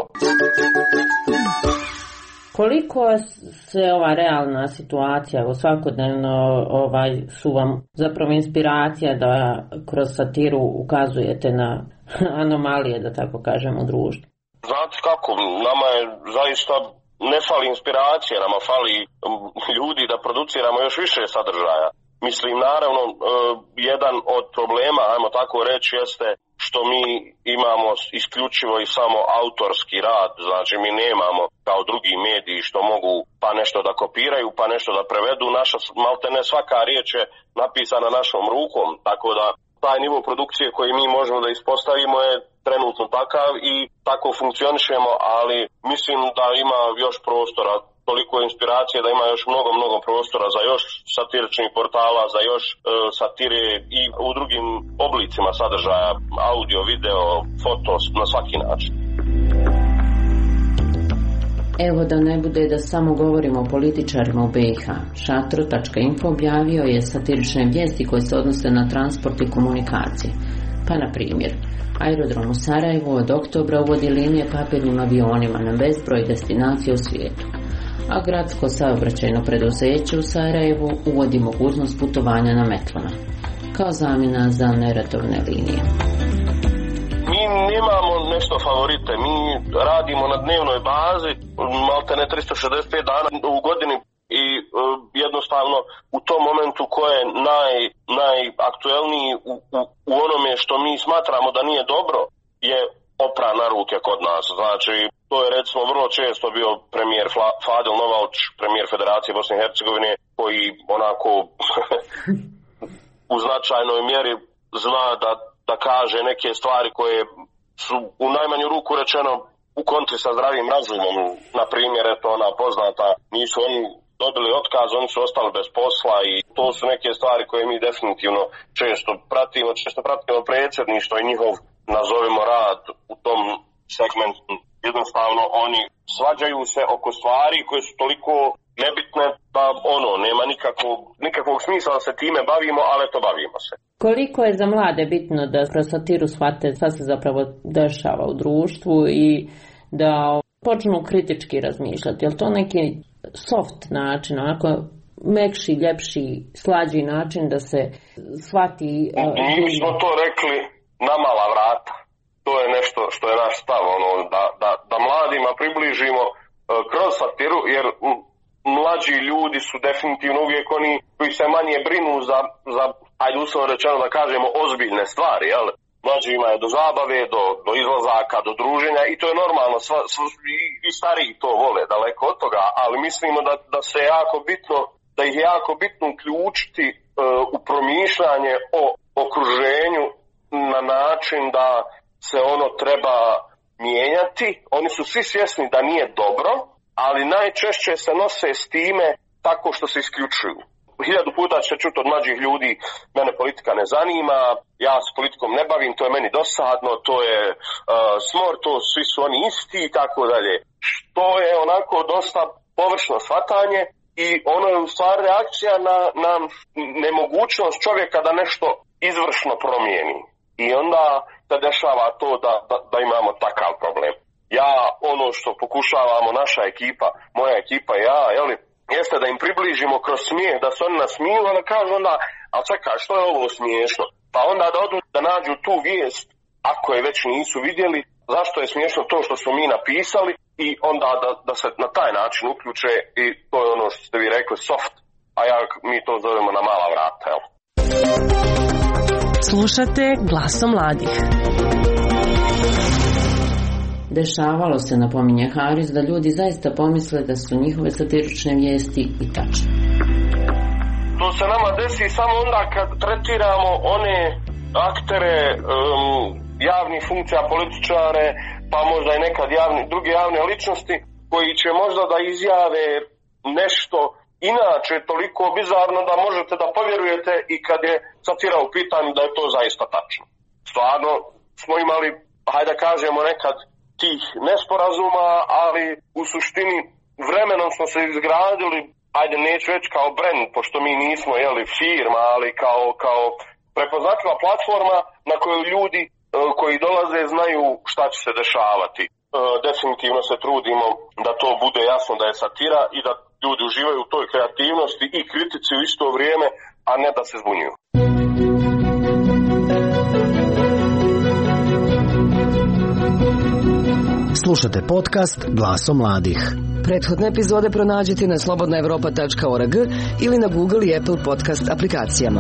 Koliko se ova realna situacija svakodnevno ovaj, su vam zapravo inspiracija da kroz satiru ukazujete na anomalije, da tako kažemo, u društvu? Znate kako, nama je zaista ne fali inspiracije, nama fali ljudi da produciramo još više sadržaja. Mislim, naravno, jedan od problema, ajmo tako reći, jeste što mi imamo isključivo i samo autorski rad, znači mi nemamo kao drugi mediji što mogu pa nešto da kopiraju, pa nešto da prevedu. Naša, maltene svaka riječ je napisana našom rukom, tako da taj nivo produkcije koji mi možemo da ispostavimo je trenutno takav i tako funkcionišemo, ali mislim da ima još prostora, toliko inspiracije da ima još mnogo, mnogo prostora za još satiričnih portala, za još e, satire i u drugim oblicima sadržaja, audio, video, foto, na svaki način. Evo da ne bude da samo govorimo o političarima u B iH, šatro tačka info objavio je satirične vijesti koje se odnose na transport i komunikacije. Pa na primjer, aerodrom u Sarajevu od oktobra uvodi linije papirnim avionima na bezbroj destinacije u svijetu, a gradsko saobraćajno preduzeće u Sarajevu uvodi mogućnost putovanja na metlama, kao zamjena za neratovne linije. Mi nemamo nešto favorite, mi radimo na dnevnoj bazi, malte ne tristo šezdeset pet dana u godini i uh, jednostavno u tom momentu ko je naj, najaktuelniji u, u, u onome što mi smatramo da nije dobro je opra na ruke kod nas. Znači, to je recimo vrlo često bio premijer Fadil Novalč, premijer Federacije Bosne i Hercegovine, koji onako u značajnoj mjeri zna da, da kaže neke stvari koje su u najmanju ruku rečeno u kontri sa zdravim razumom. Na primjer, eto ona poznata, nisu oni dobili otkaz, oni su ostali bez posla i to su neke stvari koje mi definitivno često pratimo, često pratimo predsjedništvo i njihov, nazovimo, rad u tom segmentu. Jednostavno oni svađaju se oko stvari koje su toliko nebitne da ono, nema nikakvog, nikakvog smisla da se time bavimo, ali to bavimo se. Koliko je za mlade bitno da kroz satiru shvate šta se zapravo dešava u društvu i da počnu kritički razmišljati? Je li to neki soft način, onako mekši, ljepši, slađi način da se shvati? Uh, Mi smo to rekli na mala vrata. To je nešto što je naš stav, ono, da, da, da mladima približimo uh, kroz satiru, jer um, mlađi ljudi su definitivno uvijek oni koji se manje brinu za, za ajde uslovno rečeno da kažemo, ozbiljne stvari, jel? Mlađima je do zabave, do, do izlazaka, do druženja i to je normalno, sva, sva, i, i stariji to vole, daleko od toga, ali mislimo da, da se jako bitno, da ih je jako bitno uključiti uh, u promišljanje o okruženju na način da se ono treba mijenjati. Oni su svi svjesni da nije dobro, ali najčešće se nose s time tako što se isključuju. Hiljadu puta će čuti od mlađih ljudi, mene politika ne zanima, ja s politikom ne bavim, to je meni dosadno, to je uh, smor, to svi su oni isti i tako dalje. Što je onako dosta površno shvatanje i ono je u stvari reakcija na, na nemogućnost čovjeka da nešto izvršno promijeni. I onda se dešava to da, da, da imamo takav problem. Ja, ono što pokušavamo, naša ekipa, moja ekipa i ja, jeli, jeste da im približimo kroz smijeh, da se oni nasmiju, a da kažu onda, a čekaj, što je ovo smiješno? Pa onda da odu da nađu tu vijest, ako je već nisu vidjeli, zašto je smiješno to što smo mi napisali i onda da, da se na taj način uključe i to je ono što ste vi rekli, soft, a ja, mi to zovemo na mala vrata, jel? Slušate Glasom mladih. Dešavalo se, napominje Haris, da ljudi zaista pomisle da su njihove satirične vijesti i tačne. To se nama desi samo onda kad tretiramo one aktere um, javnih funkcija, političare, pa možda i nekad javni, druge javne ličnosti koji će možda da izjave nešto inače toliko bizarno da možete da povjerujete i kad je satira u pitanju da je to zaista tačno. Stvarno smo imali, hajde da kažemo nekad, tih nesporazuma, ali u suštini vremenom smo se izgradili, ajde neću reći kao brand, pošto mi nismo jeli firma, ali kao, kao prepoznatljiva platforma na koju ljudi e, koji dolaze znaju šta će se dešavati. E, definitivno se trudimo da to bude jasno da je satira i da ljudi uživaju u toj kreativnosti i kritici u isto vrijeme, a ne da se zbunjuju. Slušate podcast Glasom mladih. Prethodne epizode pronađite na slobodna evropa tačka org ili na Google i Apple podcast aplikacijama.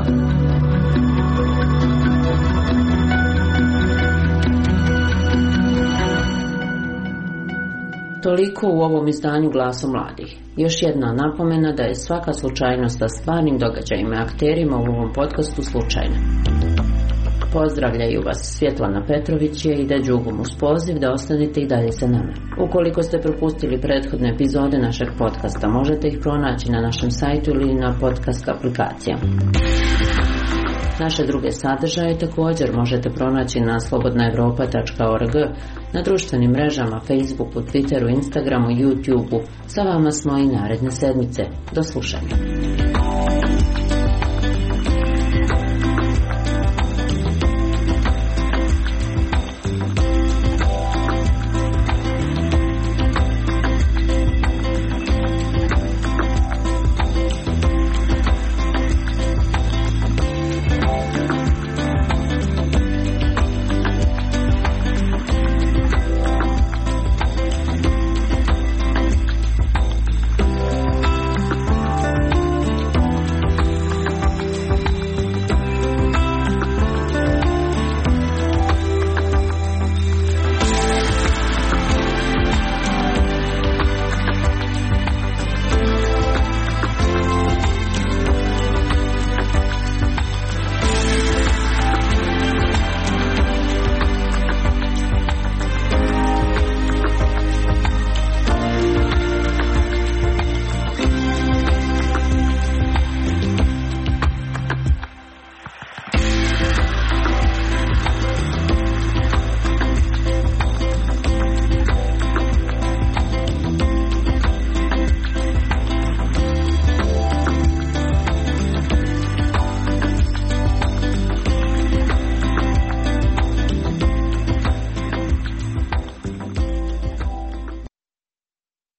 Toliko u ovom izdanju Glasom mladih. Još jedna napomena da je svaka slučajnost sa stvarnim događajima i akterima u ovom podcastu slučajna. Pozdravljaju vas Svjetlana Petrović i ide Đugom uz poziv da ostanete i dalje sa nama. Ukoliko ste propustili prethodne epizode našeg podcasta, možete ih pronaći na našem sajtu ili na podcast aplikacijama. Naše druge sadržaje također možete pronaći na slobodna evropa tačka org, na društvenim mrežama, Facebooku, Twitteru, Instagramu, YouTubeu. Sa vama smo i naredne sedmice. Do slušanja.